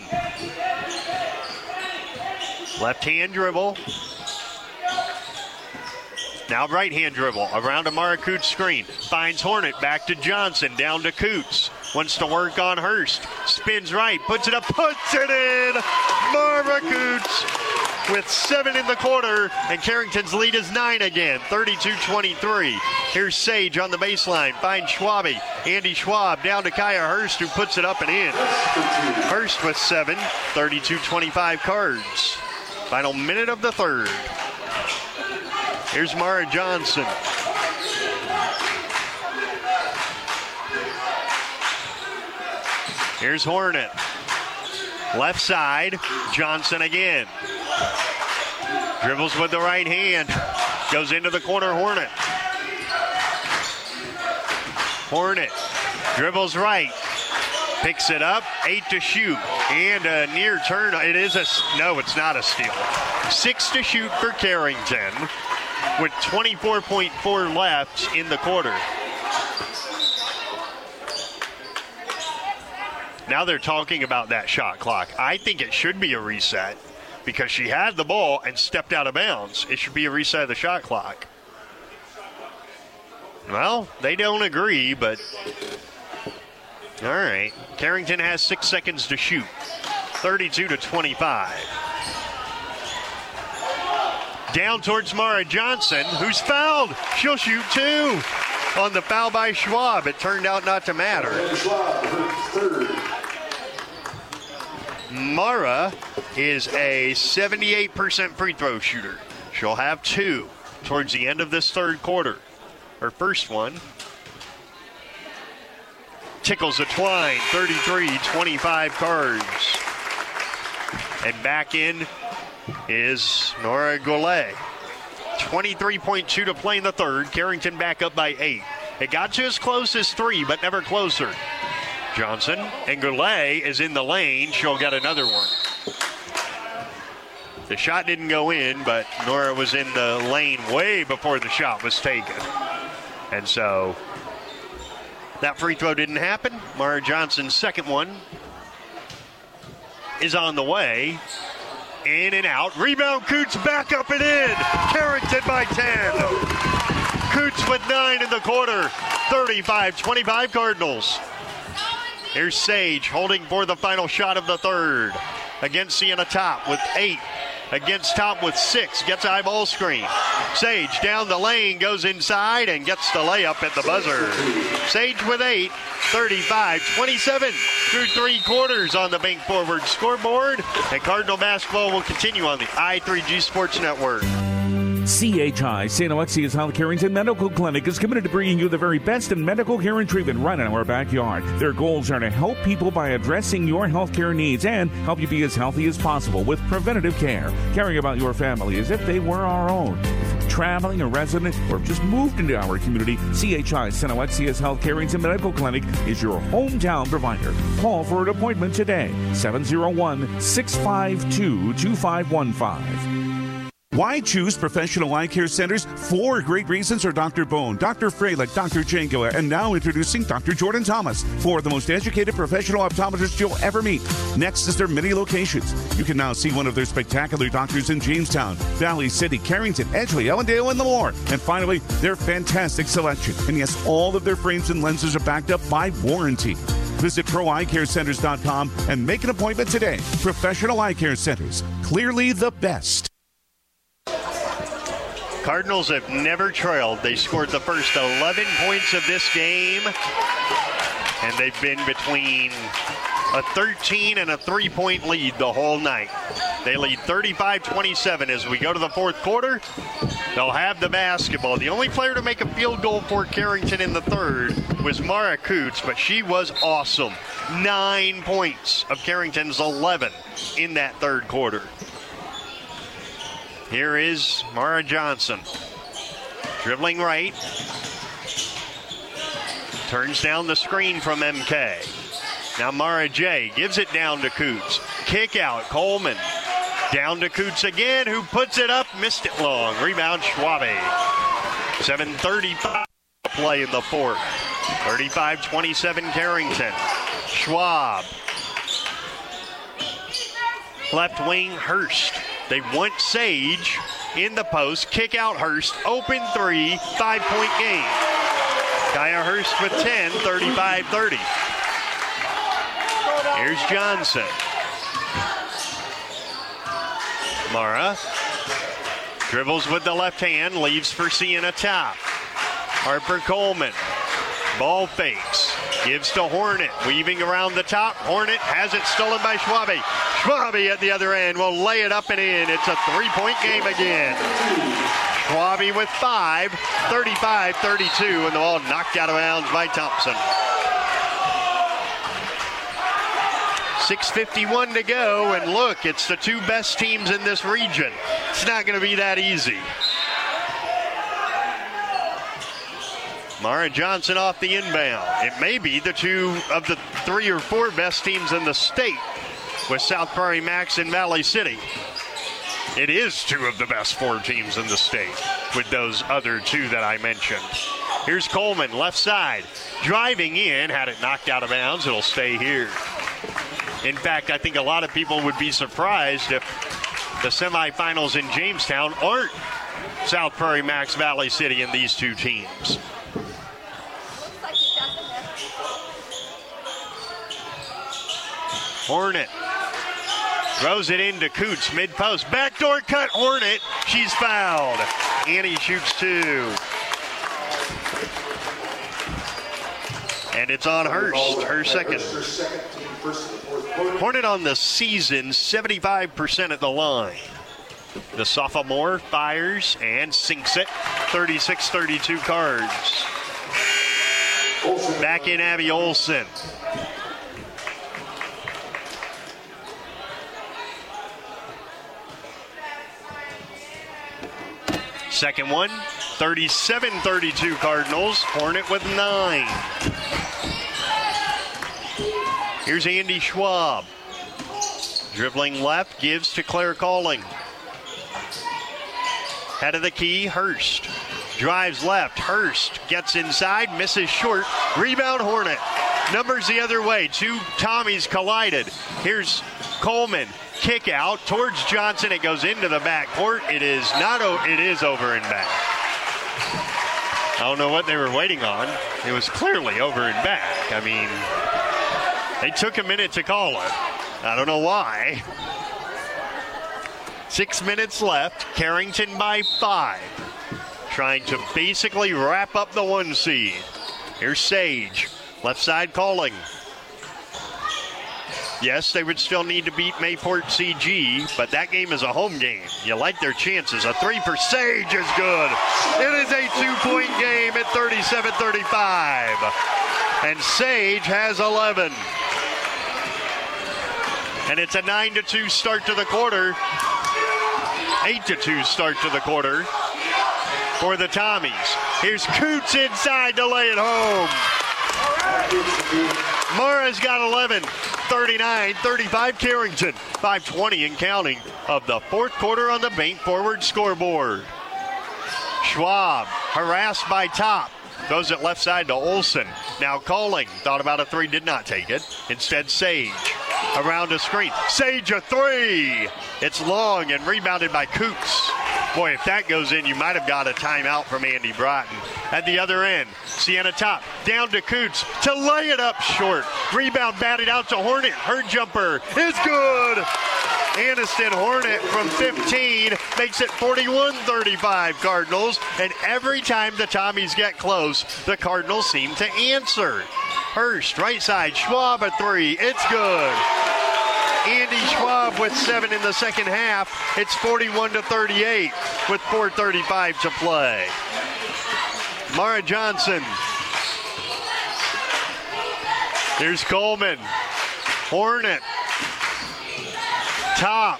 Left hand dribble. Now right hand dribble around a Mara Coots screen. Finds Hornet back to Johnson. Down to Coots. Wants to work on Hurst. Spins right. Puts it up. Puts it in. Mara Coots with 7 in the quarter. And Carrington's lead is 9 again. 32-23. Here's Sage on the baseline. Finds Schwabe. Andy Schwab down to Kaya Hurst, who puts it up and in. Hurst with 7. 32-25 Cards. Final minute of the third. Here's Mara Johnson. Here's Hornet. Left side, Johnson again. Dribbles with the right hand. Goes into the corner, Hornet. Hornet dribbles right. Picks it up, 8 to shoot. And a near turn. It is no, it's not a steal. 6 to shoot for Carrington with 24.4 left in the quarter. Now they're talking about that shot clock. I think it should be a reset because she had the ball and stepped out of bounds. It should be a reset of the shot clock. Well, they don't agree, but all right. Carrington has 6 seconds to shoot. 32-25. Down towards Mara Johnson, who's fouled. She'll shoot 2 on the foul by Schwab. It turned out not to matter. Mara is a 78% free throw shooter. She'll have 2 towards the end of this third quarter. Her first one tickles a twine. 33-25 Cards. And back in is Nora Goulet. 23.2 to play in the third. Carrington back up by 8. It got to as close as 3, but never closer. Johnson and Goulet is in the lane. She'll get another one. The shot didn't go in, but Nora was in the lane way before the shot was taken. And so that free throw didn't happen. Mara Johnson's second one is on the way. In and out. Rebound, Coots back up and in. Carrington by 10. Coots with 9 in the quarter. 35-25 Cardinals. Here's Sage holding for the final shot of the third against Sienna Top with 8. against top with 6. Gets a high ball screen. Sage down the lane, goes inside, and gets the layup at the buzzer. Sage with 8, 35-27 through 3 quarters on the Bank Forward scoreboard. And Cardinal basketball will continue on the I3G Sports Network. CHI, St. Alexius Health Carrington Medical Clinic, is committed to bringing you the very best in medical care and treatment right in our backyard. Their goals are to help people by addressing your health care needs and help you be as healthy as possible with preventative care, caring about your family as if they were our own. If you're traveling, a resident, or just moved into our community, CHI, St. Alexius Health Carrington Medical Clinic is your hometown provider. Call for an appointment today, 701-652-2515. Why choose Professional Eye Care Centers? 4 great reasons are Dr. Bone, Dr. Freilich, Dr. Jangela, and now introducing Dr. Jordan Thomas, 4 of the most educated professional optometrists you'll ever meet. Next is their many locations. You can now see one of their spectacular doctors in Jamestown, Valley City, Carrington, Edgeley, Ellendale, and more. And finally, their fantastic selection. And yes, all of their frames and lenses are backed up by warranty. Visit ProEyeCareCenters.com and make an appointment today. Professional Eye Care Centers, clearly the best. Cardinals have never trailed. They scored the first 11 points of this game, and they've been between a 13 and a 3-point lead the whole night. They lead 35-27 as we go to the fourth quarter. They'll have the basketball. The only player to make a field goal for Carrington in the third was Mara Coots, but she was awesome. 9 points of Carrington's 11 in that third quarter. Here is Mara Johnson. Dribbling right. Turns down the screen from MK. Now Mara J. gives it down to Coots. Kick out, Coleman. Down to Coots again, who puts it up. Missed it long. Rebound, Schwabe. 7:35 play in the fourth. 35-27 Carrington. Schwab. Left wing, Hurst. They want Sage in the post. Kick out Hurst. Open 3. 5-point game. Kaya Hurst with 10. 35-30. Here's Johnson. Mara dribbles with the left hand. Leaves for Sienna Top. Harper Coleman. Ball fakes. Gives to Hornet. Weaving around the top. Hornet has it stolen by Schwabe. Schwabe at the other end will lay it up and in. It's a 3-point game again. Schwabe with 5. 35-32. And the ball knocked out of bounds by Thompson. 6:51 to go. And look, it's the 2 best teams in this region. It's not going to be that easy. Mara Johnson off the inbound. It may be the 2 of the 3 or 4 best teams in the state with South Prairie Max and Valley City. It is 2 of the best 4 teams in the state with those other 2 that I mentioned. Here's Coleman, left side. Driving in, had it knocked out of bounds. It'll stay here. In fact, I think a lot of people would be surprised if the semifinals in Jamestown aren't South Prairie Max, Valley City, and these 2 teams. Hornet throws it into Coots, mid-post. Backdoor cut, Hornet. She's fouled. Annie shoots 2. And it's on Hurst, her second. Hornet on the season, 75% at the line. The sophomore fires and sinks it. 36-32 Cards. Back in Abby Olson. Second one, 37-32 Cardinals. Hornet with 9. Here's Andy Schwab. Dribbling left, gives to Claire Calling. Head of the key, Hurst. Drives left, Hurst gets inside, misses short. Rebound, Hornet. Numbers the other way. 2 Tommies collided. Here's Coleman. Kick out towards Johnson. It goes into the backcourt. It is not. It is over and back. I don't know what they were waiting on. It was clearly over and back. I mean, they took a minute to call it. I don't know why. 6 minutes left. Carrington by 5. Trying to basically wrap up the 1 seed. Here's Sage. Left side calling. Yes, they would still need to beat Mayport CG, but that game is a home game. You like their chances. A 3 for Sage is good. It is a 2-point game at 37-35. And Sage has 11. And it's a 9-2 start to the quarter. 8-2 start to the quarter for the Tommies. Here's Coots inside to lay it home. Mara's got 11, 39-35 Carrington. 5:20 and counting of the fourth quarter on the Bank Forward scoreboard. Schwab harassed by Top. Throws it left side to Olsen. Now calling. Thought about a 3, did not take it. Instead, Sage. Around a screen. Sage a 3. It's long and rebounded by Coots. Boy, if that goes in, you might have got a timeout from Andy Broughton. At the other end, Sienna Top down to Coots to lay it up short. Rebound batted out to Hornet. Her jumper is good. Aniston Hornet from 15 makes it 41-35 Cardinals. And every time the Tommies get close, the Cardinals seem to answer. Hurst, right side, Schwab a 3. It's good. Andy Schwab with 7 in the second half. It's 41-38 with 4:35 to play. Mara Johnson. Here's Coleman. Hornet. Top.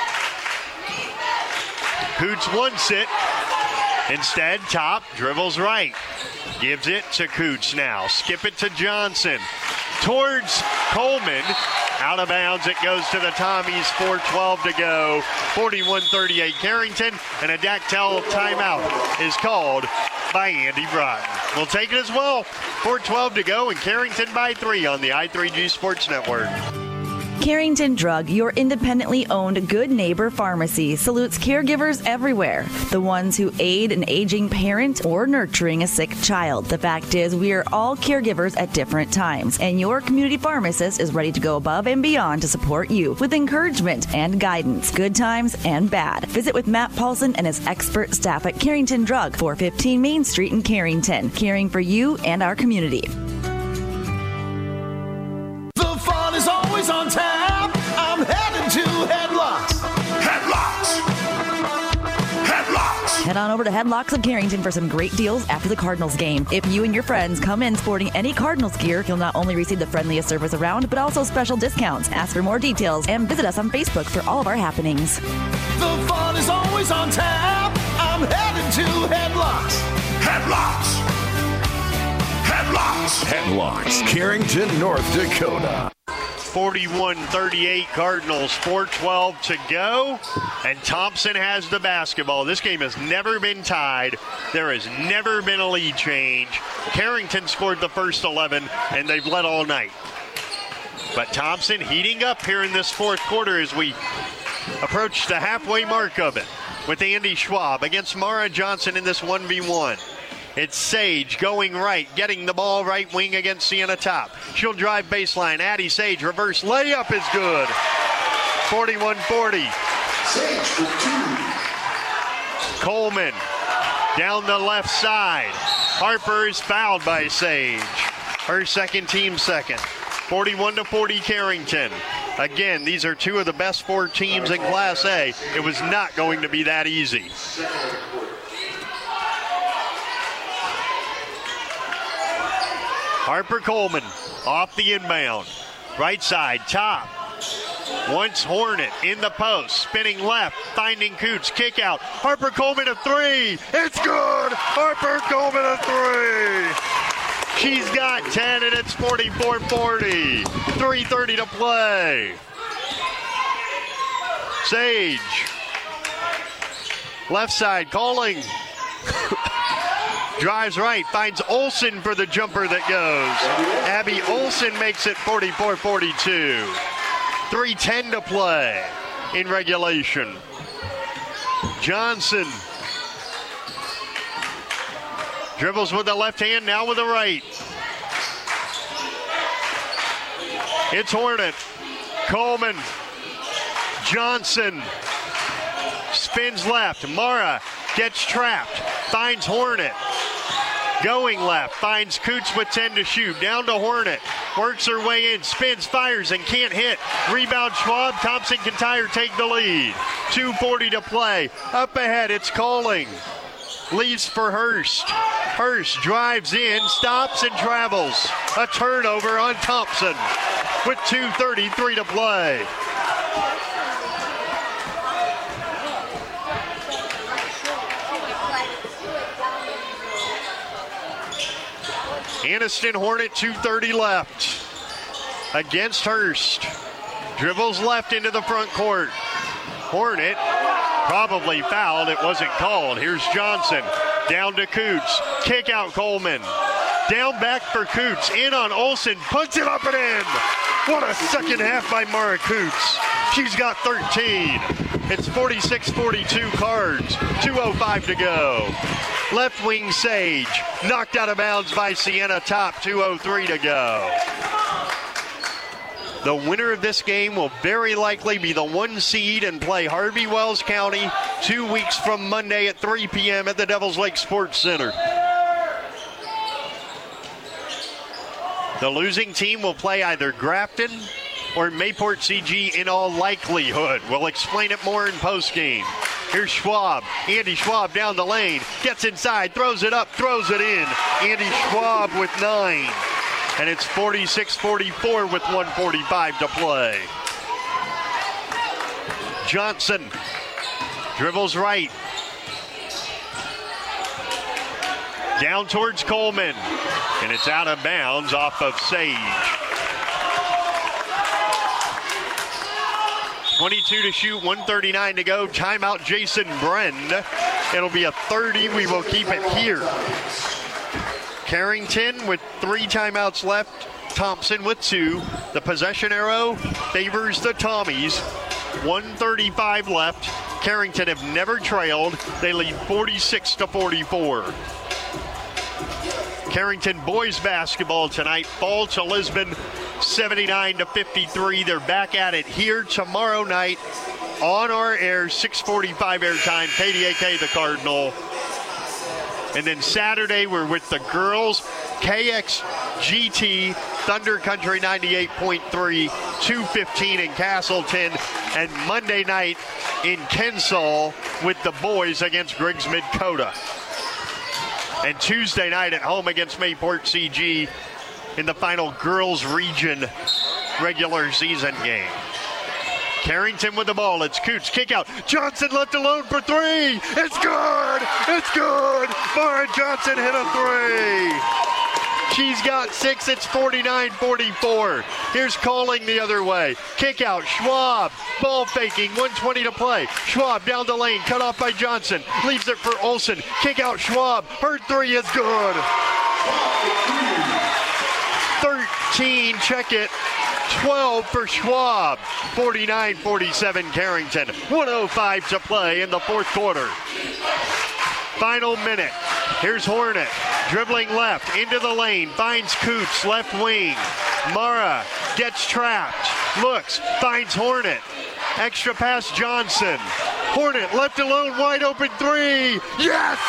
Coots wants it. Instead, Top dribbles right. Gives it to Coots now. Skip it to Johnson. Towards Coleman. Out of bounds, it goes to the Tommies. 4:12 to go. 41-38 Carrington, and a Dactyl timeout is called by Andy Broughton. We'll take it as well. 4:12 to go, and Carrington by 3 on the I3G Sports Network. Carrington Drug, your independently owned good neighbor pharmacy, salutes caregivers everywhere. The ones who aid an aging parent or nurturing a sick child. The fact is, we are all caregivers at different times, and your community pharmacist is ready to go above and beyond to support you with encouragement and guidance, good times and bad. Visit with Matt Paulson and his expert staff at Carrington Drug, 415 Main Street in Carrington, caring for you and our community. Is always on tap. I'm headed to Headlocks. Headlocks. Headlocks. Head on over to Headlocks of Carrington for some great deals after the Cardinals game. If you and your friends come in sporting any Cardinals gear, you'll not only receive the friendliest service around, but also special discounts. Ask for more details and visit us on Facebook for all of our happenings. The fun is always on tap. I'm headed to Headlocks. Headlocks. Headlocks. Headlocks, Carrington, North Dakota. 41-38 Cardinals, 4:12 to go, and Thompson has the basketball. This game has never been tied. There has never been a lead change. Carrington scored the first 11, and they've led all night. But Thompson heating up here in this fourth quarter as we approach the halfway mark of it with Andy Schwab against Mara Johnson in this 1v1. It's Sage going right, getting the ball right wing against Sienna Top. She'll drive baseline. Addie Sage, reverse layup is good. 41-40. Sage with 2. Coleman down the left side. Harper is fouled by Sage. Her second, team second. 41-40 Carrington. Again, these are two of the best 4 teams in Class A. It was not going to be that easy. Harper Coleman off the inbound. Right side, Top. Once Hornet in the post. Spinning left, finding Coots. Kick out. Harper Coleman a 3. It's good! Harper Coleman a 3. She's got 10 and it's 44-40. 3:30 to play. Sage. Left side calling. Drives right, finds Olsen for the jumper that goes. Abby Olsen makes it 44-42. 3:10 to play in regulation. Johnson dribbles with the left hand, now with the right. It's Hornet. Coleman. Johnson. spins left. Mara gets trapped, finds Hornet. Going left, finds Coots with 10 to shoot. Down to Hornet, works her way in, spins, fires, and can't hit. Rebound Schwab. Thompson can tie or take the lead. 2:40 to play. Up ahead, it's Calling. Leaves for Hurst. Hurst drives in, stops, and travels. A turnover on Thompson with 2:33 to play. Anniston Hornet, 2:30 left. Against Hurst. Dribbles left into the front court. Hornet probably fouled. It wasn't called. Here's Johnson. Down to Coots. Kick out Coleman. Down back for Coots. In on Olsen. Puts it up and in. What a second half by Mara Coots. She's got 13. It's 46-42 Cards. 2:05 to go. Left wing Sage. Knocked out of bounds by Sienna Top. 2:03 to go. The winner of this game will very likely be the 1 seed and play Harvey Wells County 2 weeks from Monday at 3 p.m. at the Devils Lake Sports Center. The losing team will play either Grafton or Mayport CG in all likelihood. We'll explain it more in postgame. Here's Schwab. Andy Schwab down the lane. Gets inside, throws it up, throws it in. Andy Schwab with 9. And it's 46-44 with 1:45 to play. Johnson dribbles right. Down towards Coleman. And it's out of bounds off of Sage. 22 to shoot, 1:39 to go. Timeout Jason Brend. It'll be a 30. We will keep it here. Carrington with 3 timeouts left. Thompson with 2. The possession arrow favors the Tommies. 1:35 left. Carrington have never trailed. They lead 46-44. Carrington boys basketball tonight fall to Lisbon 79-53. They're back at it here tomorrow night on our air, 6:45 airtime, KDAK the Cardinal. And then Saturday we're with the girls, KXGT Thunder Country 98.3, 2:15 in Castleton, and Monday night in Kensal with the boys against Griggs Mid-Coda. And Tuesday night at home against Mayport CG in the final girls region regular season game. Carrington with the ball. It's Coots. Kick out. Johnson left alone for 3. It's good. It's good. Mara Johnson hit a 3. She's got 6. It's 49-44. Here's Calling the other way. Kick out. Schwab. Ball faking. 1:20 to play. Schwab down the lane. Cut off by Johnson. Leaves it for Olsen. Kick out Schwab. Her 3 is good. 13. Check it. 12 for Schwab. 49-47 Carrington. 1:05 to play in the fourth quarter. Final minute. Here's Hornet. Dribbling left into the lane. Finds Coots, left wing. Mara gets trapped. Looks. Finds Hornet. Extra pass Johnson. Hornet left alone. Wide open 3. Yes!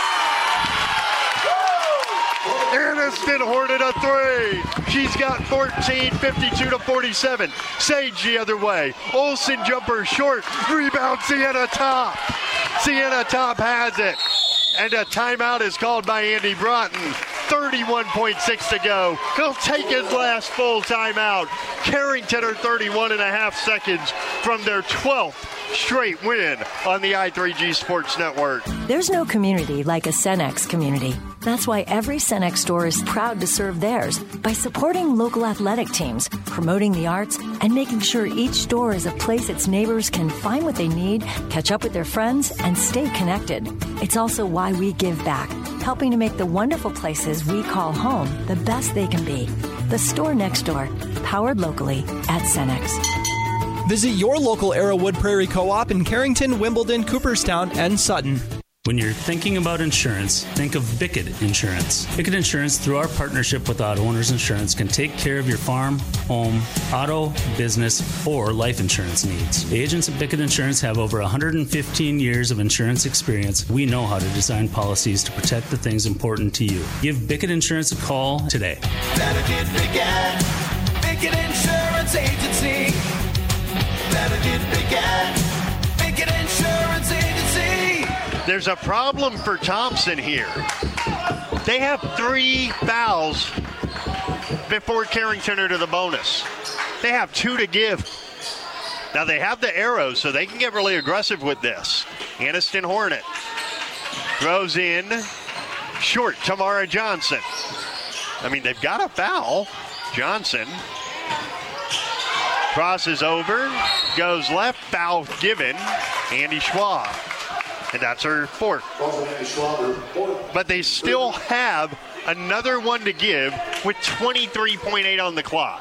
Anniston Hornet a 3. She's got 14, 52-47. Sage the other way. Olsen jumper short. Rebound Sienna Top. Sienna Top has it. And a timeout is called by Andy Broughton. 31.6 to go. He'll take his last full timeout. Carrington are 31.5 seconds from their 12th straight win on the i3G Sports Network. There's no community like a Cenex community. That's why every Cenex store is proud to serve theirs by supporting local athletic teams, promoting the arts, and making sure each store is a place its neighbors can find what they need, catch up with their friends, and stay connected. It's also why we give back, helping to make the wonderful places we call home the best they can be. The store next door, powered locally at Cenex. Visit your local Arrowwood Prairie Co-op in Carrington, Wimbledon, Cooperstown, and Sutton. When you're thinking about insurance, think of Bickett Insurance. Bickett Insurance, through our partnership with Auto Owners Insurance, can take care of your farm, home, auto, business, or life insurance needs. The agents at Bickett Insurance have over 115 years of insurance experience. We know how to design policies to protect the things important to you. Give Bickett Insurance a call today. Better get Bickett. Bickett Insurance Agency. Better get Bickett. Bickett Insurance Agency. There's a problem for Thompson here. They have 3 fouls before Carrington are to the bonus. They have 2 to give. Now they have the arrows, so they can get really aggressive with this. Anniston Hornet throws in short. Tamara Johnson. I mean, they've got a foul. Johnson crosses over, goes left, foul given. Andy Schwab. And that's her 4th. But they still have another one to give with 23.8 on the clock.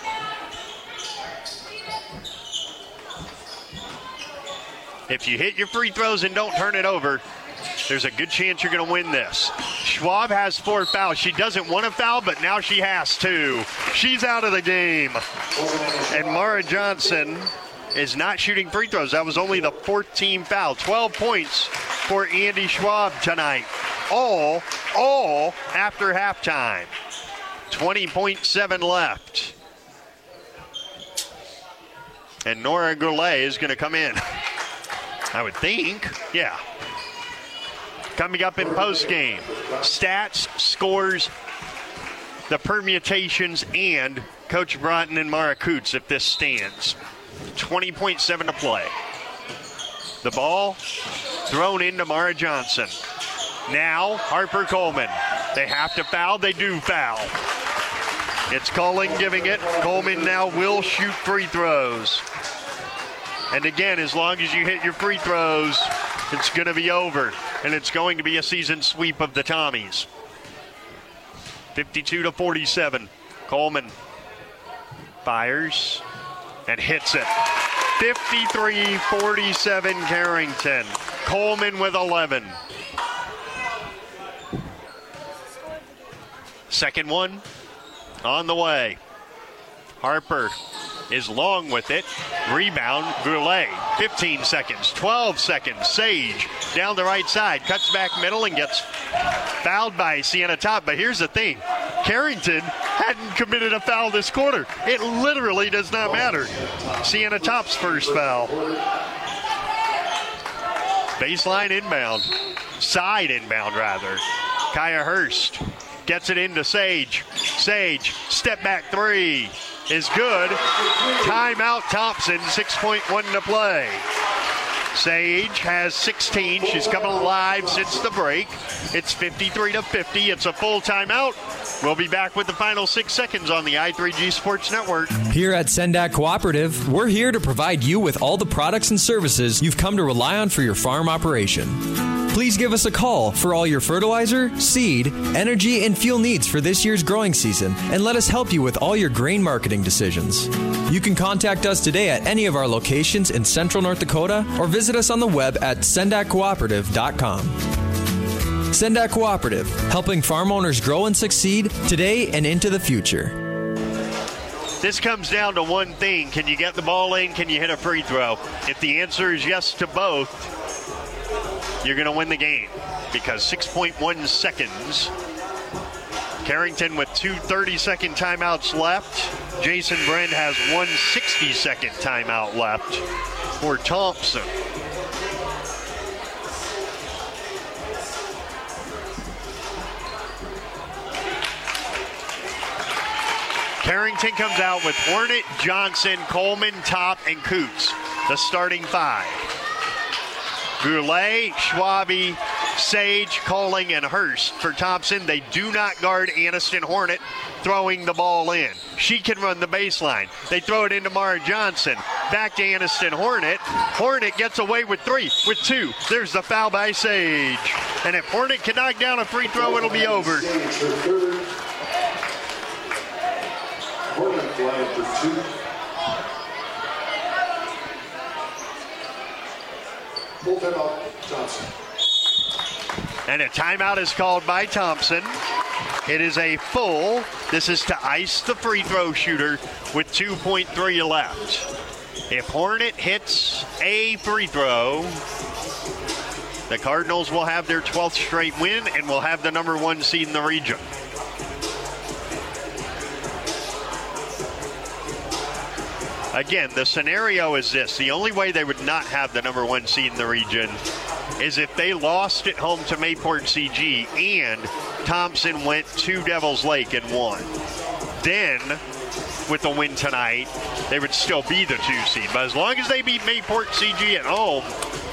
If you hit your free throws and don't turn it over, there's a good chance you're going to win this. Schwab has 4 fouls. She doesn't want a foul, but now she has 2. She's out of the game. And Mara Johnson is not shooting free throws. That was only the 14th foul. 12 points for Andy Schwab tonight. All after halftime. 20.7 left. And Nora Goulet is going to come in. I would think. Yeah. Coming up in postgame. Stats, scores, the permutations, and Coach Broughton and Mara Coots if this stands. 20.7 to play. The ball thrown into Mara Johnson. Now Harper Coleman. They have to foul. They do foul. It's Culling giving it. Coleman now will shoot free throws. And again, as long as you hit your free throws, it's going to be over. And it's going to be a season sweep of the Tommies. 52-47. Coleman fires and hits it. 53-47 Carrington. Coleman with 11. Second one on the way. Harper is long with it. Rebound, Goulet. 15 seconds, 12 seconds. Sage down the right side, cuts back middle and gets fouled by Sienna Top. But here's the thing. Carrington hadn't committed a foul this quarter. It literally does not matter. Sienna Top's first foul. Baseline inbound. Side inbound, rather. Kaya Hurst gets it into Sage. Sage, step back 3 is good. Timeout Thompson, 6.1 to play. Sage has 16. She's coming alive since the break. It's 53-50. It's a full timeout. We'll be back with the final 6 seconds on the i3G Sports Network. Here at Sendak Cooperative, we're here to provide you with all the products and services you've come to rely on for your farm operation. Please give us a call for all your fertilizer, seed, energy, and fuel needs for this year's growing season, and let us help you with all your grain marketing decisions. You can contact us today at any of our locations in Central North Dakota or visit us on the web at sendakcooperative.com. Sendak Cooperative, helping farm owners grow and succeed today and into the future. This comes down to one thing. Can you get the ball in? Can you hit a free throw? If the answer is yes to both, you're going to win the game because 6.1 seconds. Carrington with 2 30-second timeouts left. Jason Brand has 1 60-second timeout left for Thompson. Carrington comes out with Hornet, Johnson, Coleman, Top, and Coots, the starting 5. Goulet, Schwabe, Sage, Culling, and Hurst for Thompson. They do not guard Anniston Hornet throwing the ball in. She can run the baseline. They throw it into Mara Johnson. Back to Anniston Hornet. Hornet gets away with 3, with 2. There's the foul by Sage. And if Hornet can knock down a free throw, it'll be over. Hornet line for 2. Full timeout, Johnson. And a timeout is called by Thompson. It is a full. This is to ice the free throw shooter with 2.3 left. If Hornet hits a free throw, the Cardinals will have their 12th straight win and will have the number 1 seed in the region. Again, the scenario is this. The only way they would not have the number 1 seed in the region is if they lost at home to Mayport CG and Thompson went to Devil's Lake and won. Then, with the win tonight, they would still be the 2 seed. But as long as they beat Mayport CG at home,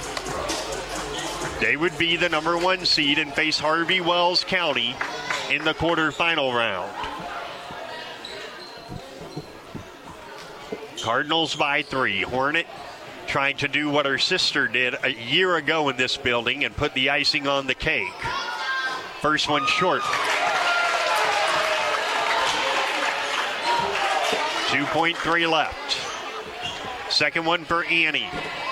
they would be the number 1 seed and face Harvey Wells County in the quarterfinal round. Cardinals by 3. Hornet trying to do what her sister did a year ago in this building and put the icing on the cake. First one short. 2.3 left. Second one for Annie.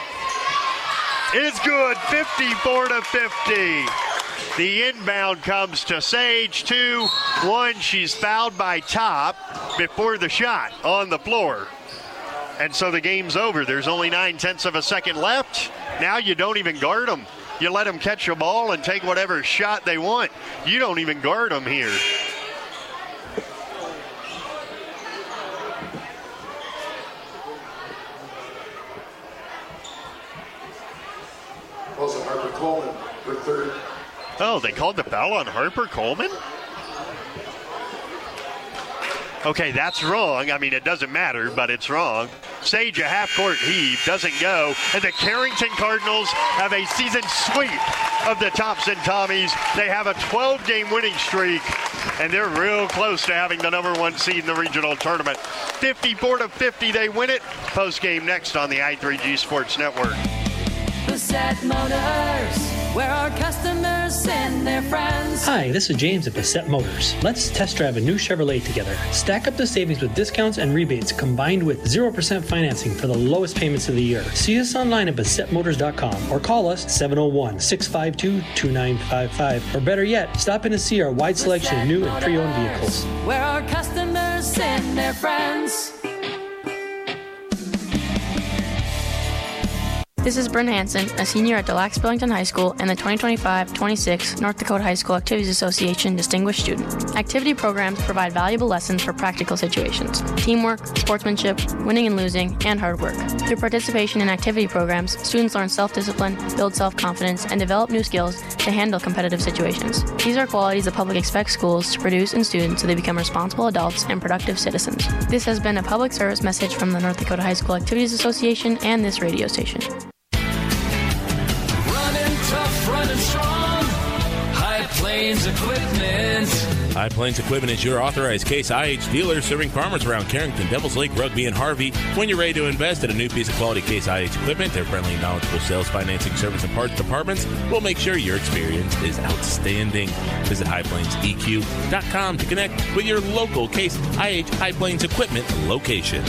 It's good, 54-50. The inbound comes to Sage, 2-1. She's fouled by Top before the shot on the floor. And so the game's over. There's only 9/10 of a second left. Now you don't even guard them. You let them catch a ball and take whatever shot they want. You don't even guard them here. Also, Harper Coleman for third. Oh, they called the foul on Harper Coleman? Okay, that's wrong. I mean, it doesn't matter, but it's wrong. Sage, a half-court heave, doesn't go. And the Carrington Cardinals have a season sweep of the Thompson Tommies. They have a 12-game winning streak, and they're real close to having the number 1 seed in the regional tournament. 54-50, they win it. Post-game next on the i3G Sports Network. Bassett Motors, where our customers send their friends. Hi, this is James at Bassett Motors. Let's test drive a new Chevrolet together. Stack up the savings with discounts and rebates combined with 0% financing for the lowest payments of the year. See us online at BassettMotors.com or call us 701-652-2955. Or better yet, stop in to see our wide selection of new and pre-owned vehicles. Where our customers send their friends. This is Bryn Hansen, a senior at Delax Billington High School and the 2025-26 North Dakota High School Activities Association Distinguished Student. Activity programs provide valuable lessons for practical situations, teamwork, sportsmanship, winning and losing, and hard work. Through participation in activity programs, students learn self-discipline, build self-confidence, and develop new skills to handle competitive situations. These are qualities the public expects schools to produce in students so they become responsible adults and productive citizens. This has been a public service message from the North Dakota High School Activities Association and this radio station. Running strong, High Plains Equipment. High Plains Equipment is your authorized Case IH dealer serving farmers around Carrington, Devils Lake, Rugby, and Harvey. When you're ready to invest in a new piece of quality Case IH equipment, their friendly and knowledgeable sales, financing, service, and parts departments will make sure your experience is outstanding. Visit highplainseq.com to connect with your local Case IH High Plains Equipment location.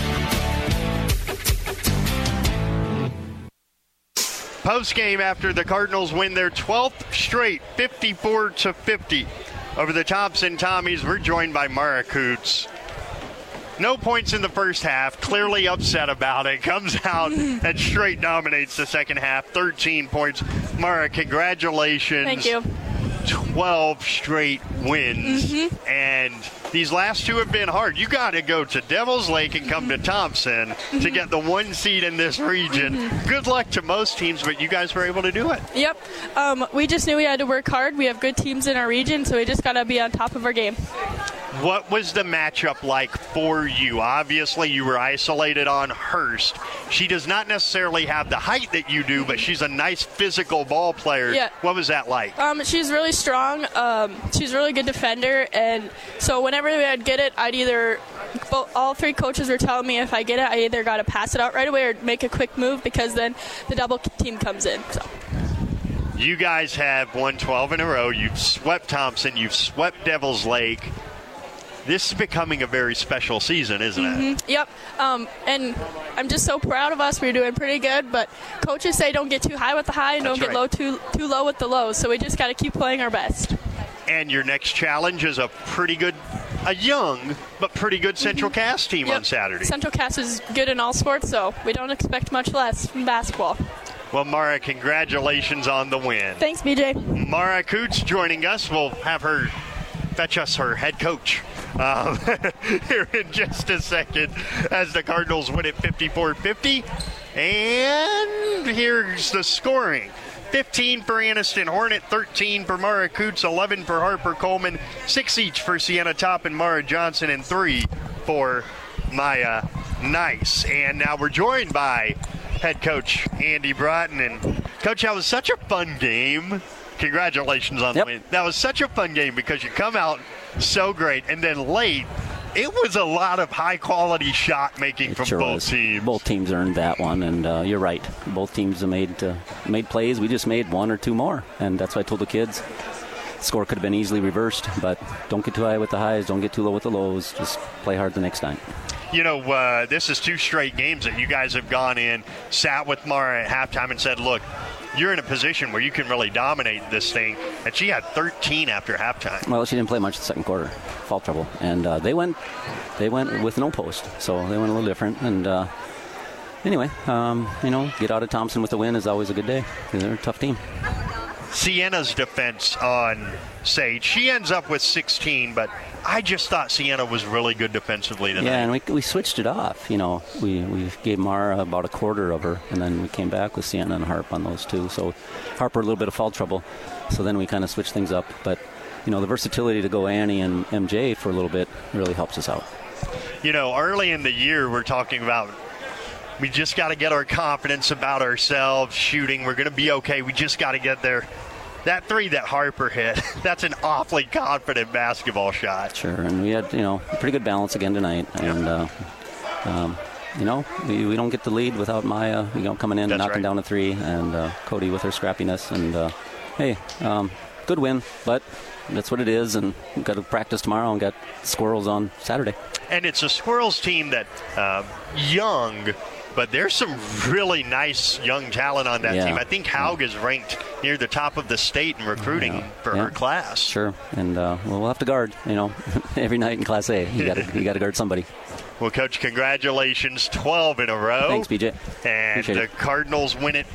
Post-game after the Cardinals win their 12th straight, 54-50 over the Thompson Tommies. We're joined by Mara Coots. No points in the first half, clearly upset about it. Comes out and straight dominates the second half, 13 points. Mara, congratulations. Thank you. 12 straight wins. And these last two have been hard. You got to go to Devil's Lake and come to Thompson to get the 1 seed in this region. Good luck to most teams, but you guys were able to do it. Yep. We just knew we had to work hard. We have good teams in our region, so we just got to be on top of our game. What was the matchup like for you? Obviously, you were isolated on Hurst. She does not necessarily have the height that you do, but she's a nice physical ball player. Yeah. What was that like? She's really strong. She's a really good defender, and so whenever I'd get it, all three coaches were telling me if I get it, I either got to pass it out right away or make a quick move because then the double team comes in. So. You guys have won 12 in a row. You've swept Thompson. You've swept Devil's Lake. this is becoming a very special season, isn't it? Yep. And I'm just so proud of us. We're doing pretty good, but coaches say don't get too high with the high and don't get too low with the lows. So we just got to keep playing our best. And your next challenge is a young but pretty good Central Cass team on Saturday. Central Cass is good in all sports, so we don't expect much less from basketball. Well, Mara, congratulations on the win. Thanks, BJ. Mara Coots joining us. We'll have her fetch us her head coach here in just a second as the Cardinals win at 54-50. And here's the scoring. 15 for Anniston Hornet, 13 for Mara Coots, 11 for Harper Coleman, 6 each for Sienna Top and Mara Johnson, and 3 for Maya Nice. And now we're joined by head coach Andy Broughton. And Coach, that was such a fun game. Congratulations on the win. That was such a fun game because you come out so great, and then late, it was a lot of high-quality shot making from both teams. Both teams earned that one, and you're right. Both teams have made plays. We just made one or two more, and that's what I told the kids. The score could have been easily reversed, but don't get too high with the highs, don't get too low with the lows. Just play hard the next time. You know, this is 2 straight games that you guys have gone in, sat with Mara at halftime and said, look, you're in a position where you can really dominate this thing. And she had 13 after halftime. Well, she didn't play much in the second quarter. Foul trouble. And they went with no post. So they went a little different. And anyway, get out of Thompson with the win is always a good day. They're a tough team. Sienna's defense on Sage, she ends up with 16, but I just thought Sienna was really good defensively tonight. Yeah, and we switched it off. We gave Mara about a quarter of her, and then we came back with Sienna and Harp on those two. So Harper a little bit of foul trouble. So then we kind of switched things up. But, the versatility to go Annie and MJ for a little bit really helps us out. Early in the year we're talking about we just got to get our confidence about ourselves, shooting. We're going to be okay. We just got to get there. That 3 that Harper hit, that's an awfully confident basketball shot. Sure, and we had, a pretty good balance again tonight. And, we don't get the lead without Maya, coming in and knocking down a 3, and Cody with her scrappiness. And, good win, but that's what it is, and we've got to practice tomorrow and got Squirrels on Saturday. And it's a Squirrels team that young, but there's some really nice young talent on that team. I think Haug is ranked near the top of the state in recruiting for her class. Sure, and we'll have to guard, every night in Class A. You got to guard somebody. Well, Coach, congratulations, 12 in a row. Thanks, BJ. And the Cardinals win it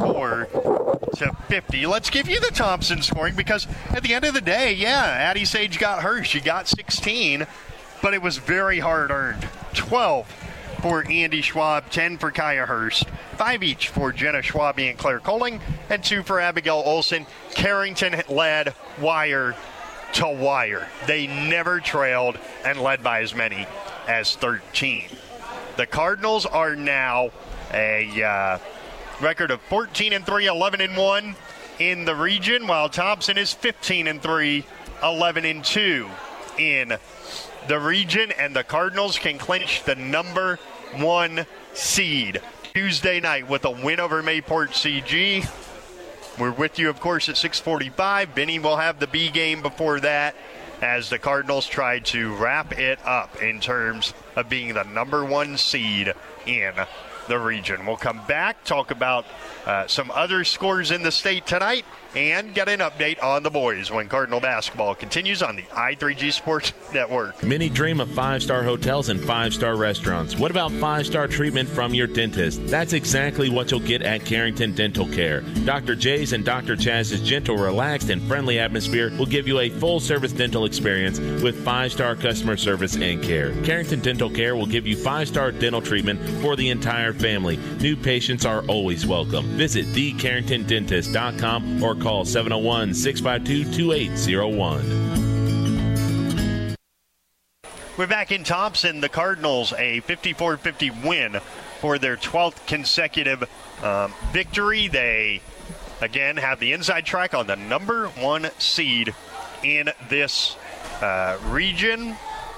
54-50. Let's give you the Thompson scoring because at the end of the day, Addie Sage got hers. She got 16, but it was very hard earned. 12 for Andy Schwab, 10 for Kaya Hurst, 5 each for Jenna Schwabe and Claire Colling, and 2 for Abigail Olson. Carrington led wire to wire. They never trailed and led by as many as 13. The Cardinals are now a record of 14-3, 11-1 in the region, while Thompson is 15-3, 11-2 in the region, and the Cardinals can clinch the number 1 seed Tuesday night with a win over Mayport CG. We're with you, of course, at 6:45. Benny will have the B game before that as the Cardinals try to wrap it up in terms of being the number 1 seed in the region. We'll come back, talk about some other scores in the state tonight, and get an update on the boys when Cardinal basketball continues on the I3G Sports Network. Many dream of 5-star hotels and 5-star restaurants. What about 5-star treatment from your dentist? That's exactly what you'll get at Carrington Dental Care. Dr. J's and Dr. Chaz's gentle, relaxed, and friendly atmosphere will give you a full-service dental experience with 5-star customer service and care. Carrington Dental Care will give you 5-star dental treatment for the entire family. New patients are always welcome. Visit thecarringtondentist.com or call 701-652-2801. We're back in Thompson. The Cardinals, a 54-50 win for their 12th consecutive victory. They, again, have the inside track on the number 1 seed in this region.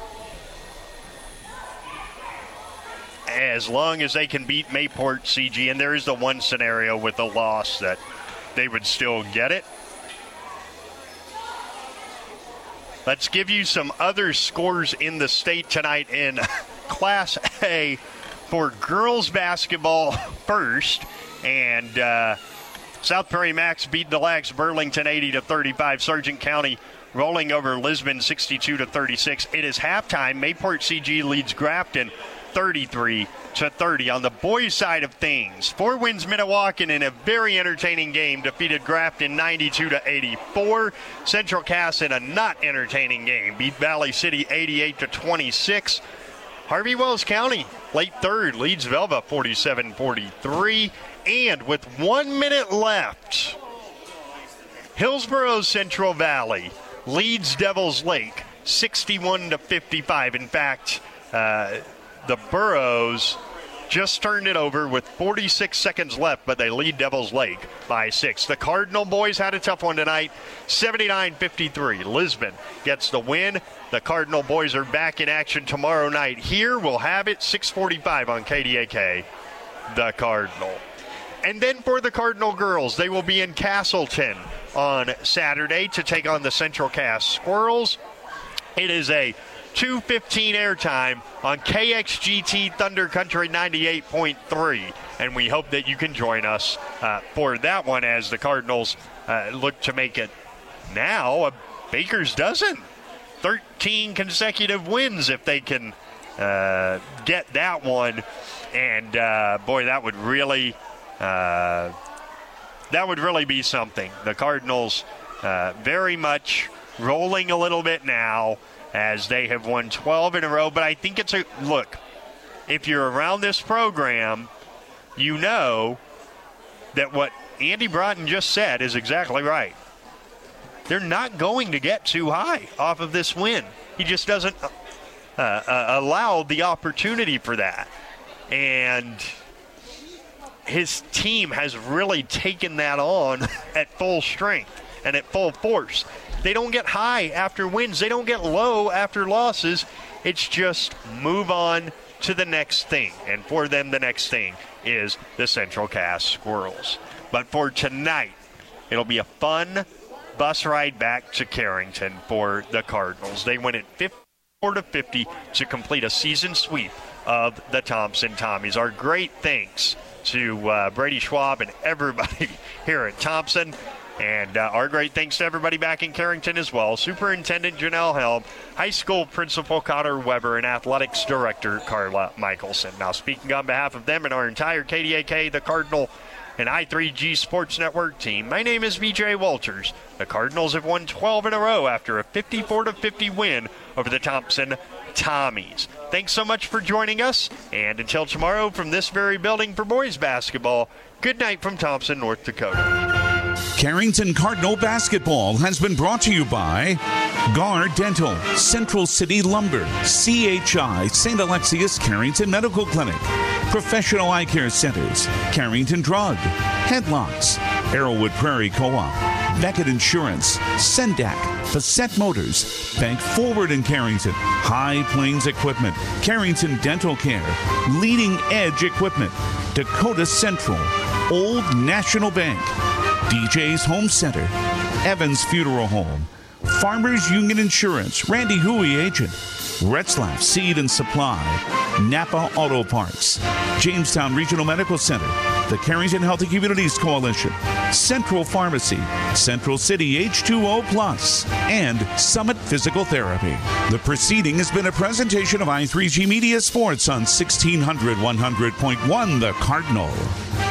As long as they can beat Mayport CG, and there is the one scenario with a loss that they would still get it. Let's give you some other scores in the state tonight in Class A for girls basketball first. And South Prairie Max beat Des Lacs Burlington 80-35. Sargent County rolling over Lisbon 62-36. It is halftime. Mayport CG leads Grafton 33-30. On the boys' side of things, Four Winds Minnewacan in a very entertaining game defeated Grafton 92-84. Central Cass in a not entertaining game beat Valley City 88-26. Harvey Wells County, late third, leads Velva 47-43. And with 1 minute left, Hillsborough Central Valley leads Devils Lake 61-55. In fact, the Burros just turned it over with 46 seconds left, but they lead Devils Lake by 6. The Cardinal boys had a tough one tonight, 79-53. Lisbon gets the win. The Cardinal boys are back in action tomorrow night. Here we'll have it 6:45 on KDAK, the Cardinal. And then for the Cardinal girls, they will be in Castleton on Saturday to take on the Central Cass Squirrels. It is a 2:15 airtime on KXGT Thunder Country 98.3, and we hope that you can join us for that one as the Cardinals look to make it now a baker's dozen. 13 consecutive wins if they can get that one, and boy, that would really be something. The Cardinals very much rolling a little bit now, as they have won 12 in a row. But I think it's a look, if you're around this program, you know that what Andy Broughton just said is exactly right. They're not going to get too high off of this win. He just doesn't allow the opportunity for that. And his team has really taken that on at full strength and at full force. They don't get high after wins. They don't get low after losses. It's just move on to the next thing. And for them, the next thing is the Central Cass Squirrels. But for tonight, it'll be a fun bus ride back to Carrington for the Cardinals. They win it 54-50 to complete a season sweep of the Thompson Tommies. Our great thanks to Brady Schwab and everybody here at Thompson. And our great thanks to everybody back in Carrington as well. Superintendent Janelle Helm, High School Principal Connor Weber, and Athletics Director Carla Michelson. Now, speaking on behalf of them and our entire KDAK, the Cardinal, and I3G Sports Network team, my name is VJ Walters. The Cardinals have won 12 in a row after a 54-50 win over the Thompson Tommies. Thanks so much for joining us. And until tomorrow from this very building for boys basketball, good night from Thompson, North Dakota. Carrington Cardinal basketball has been brought to you by Guard Dental, Central City Lumber, CHI, St. Alexius Carrington Medical Clinic, Professional Eye Care Centers, Carrington Drug, Headlocks, Arrowwood Prairie Co-op, Beckett Insurance, Sendak, Facette Motors, Bank Forward in Carrington, High Plains Equipment, Carrington Dental Care, Leading Edge Equipment, Dakota Central, Old National Bank, DJ's Home Center, Evans Funeral Home, Farmers Union Insurance, Randy Huey Agent, Retzlaff Seed and Supply, Napa Auto Parts, Jamestown Regional Medical Center, the Carrington Healthy Communities Coalition, Central Pharmacy, Central City H2O Plus, and Summit Physical Therapy. The proceeding has been a presentation of I3G Media Sports on 1600 100.1 The Cardinal.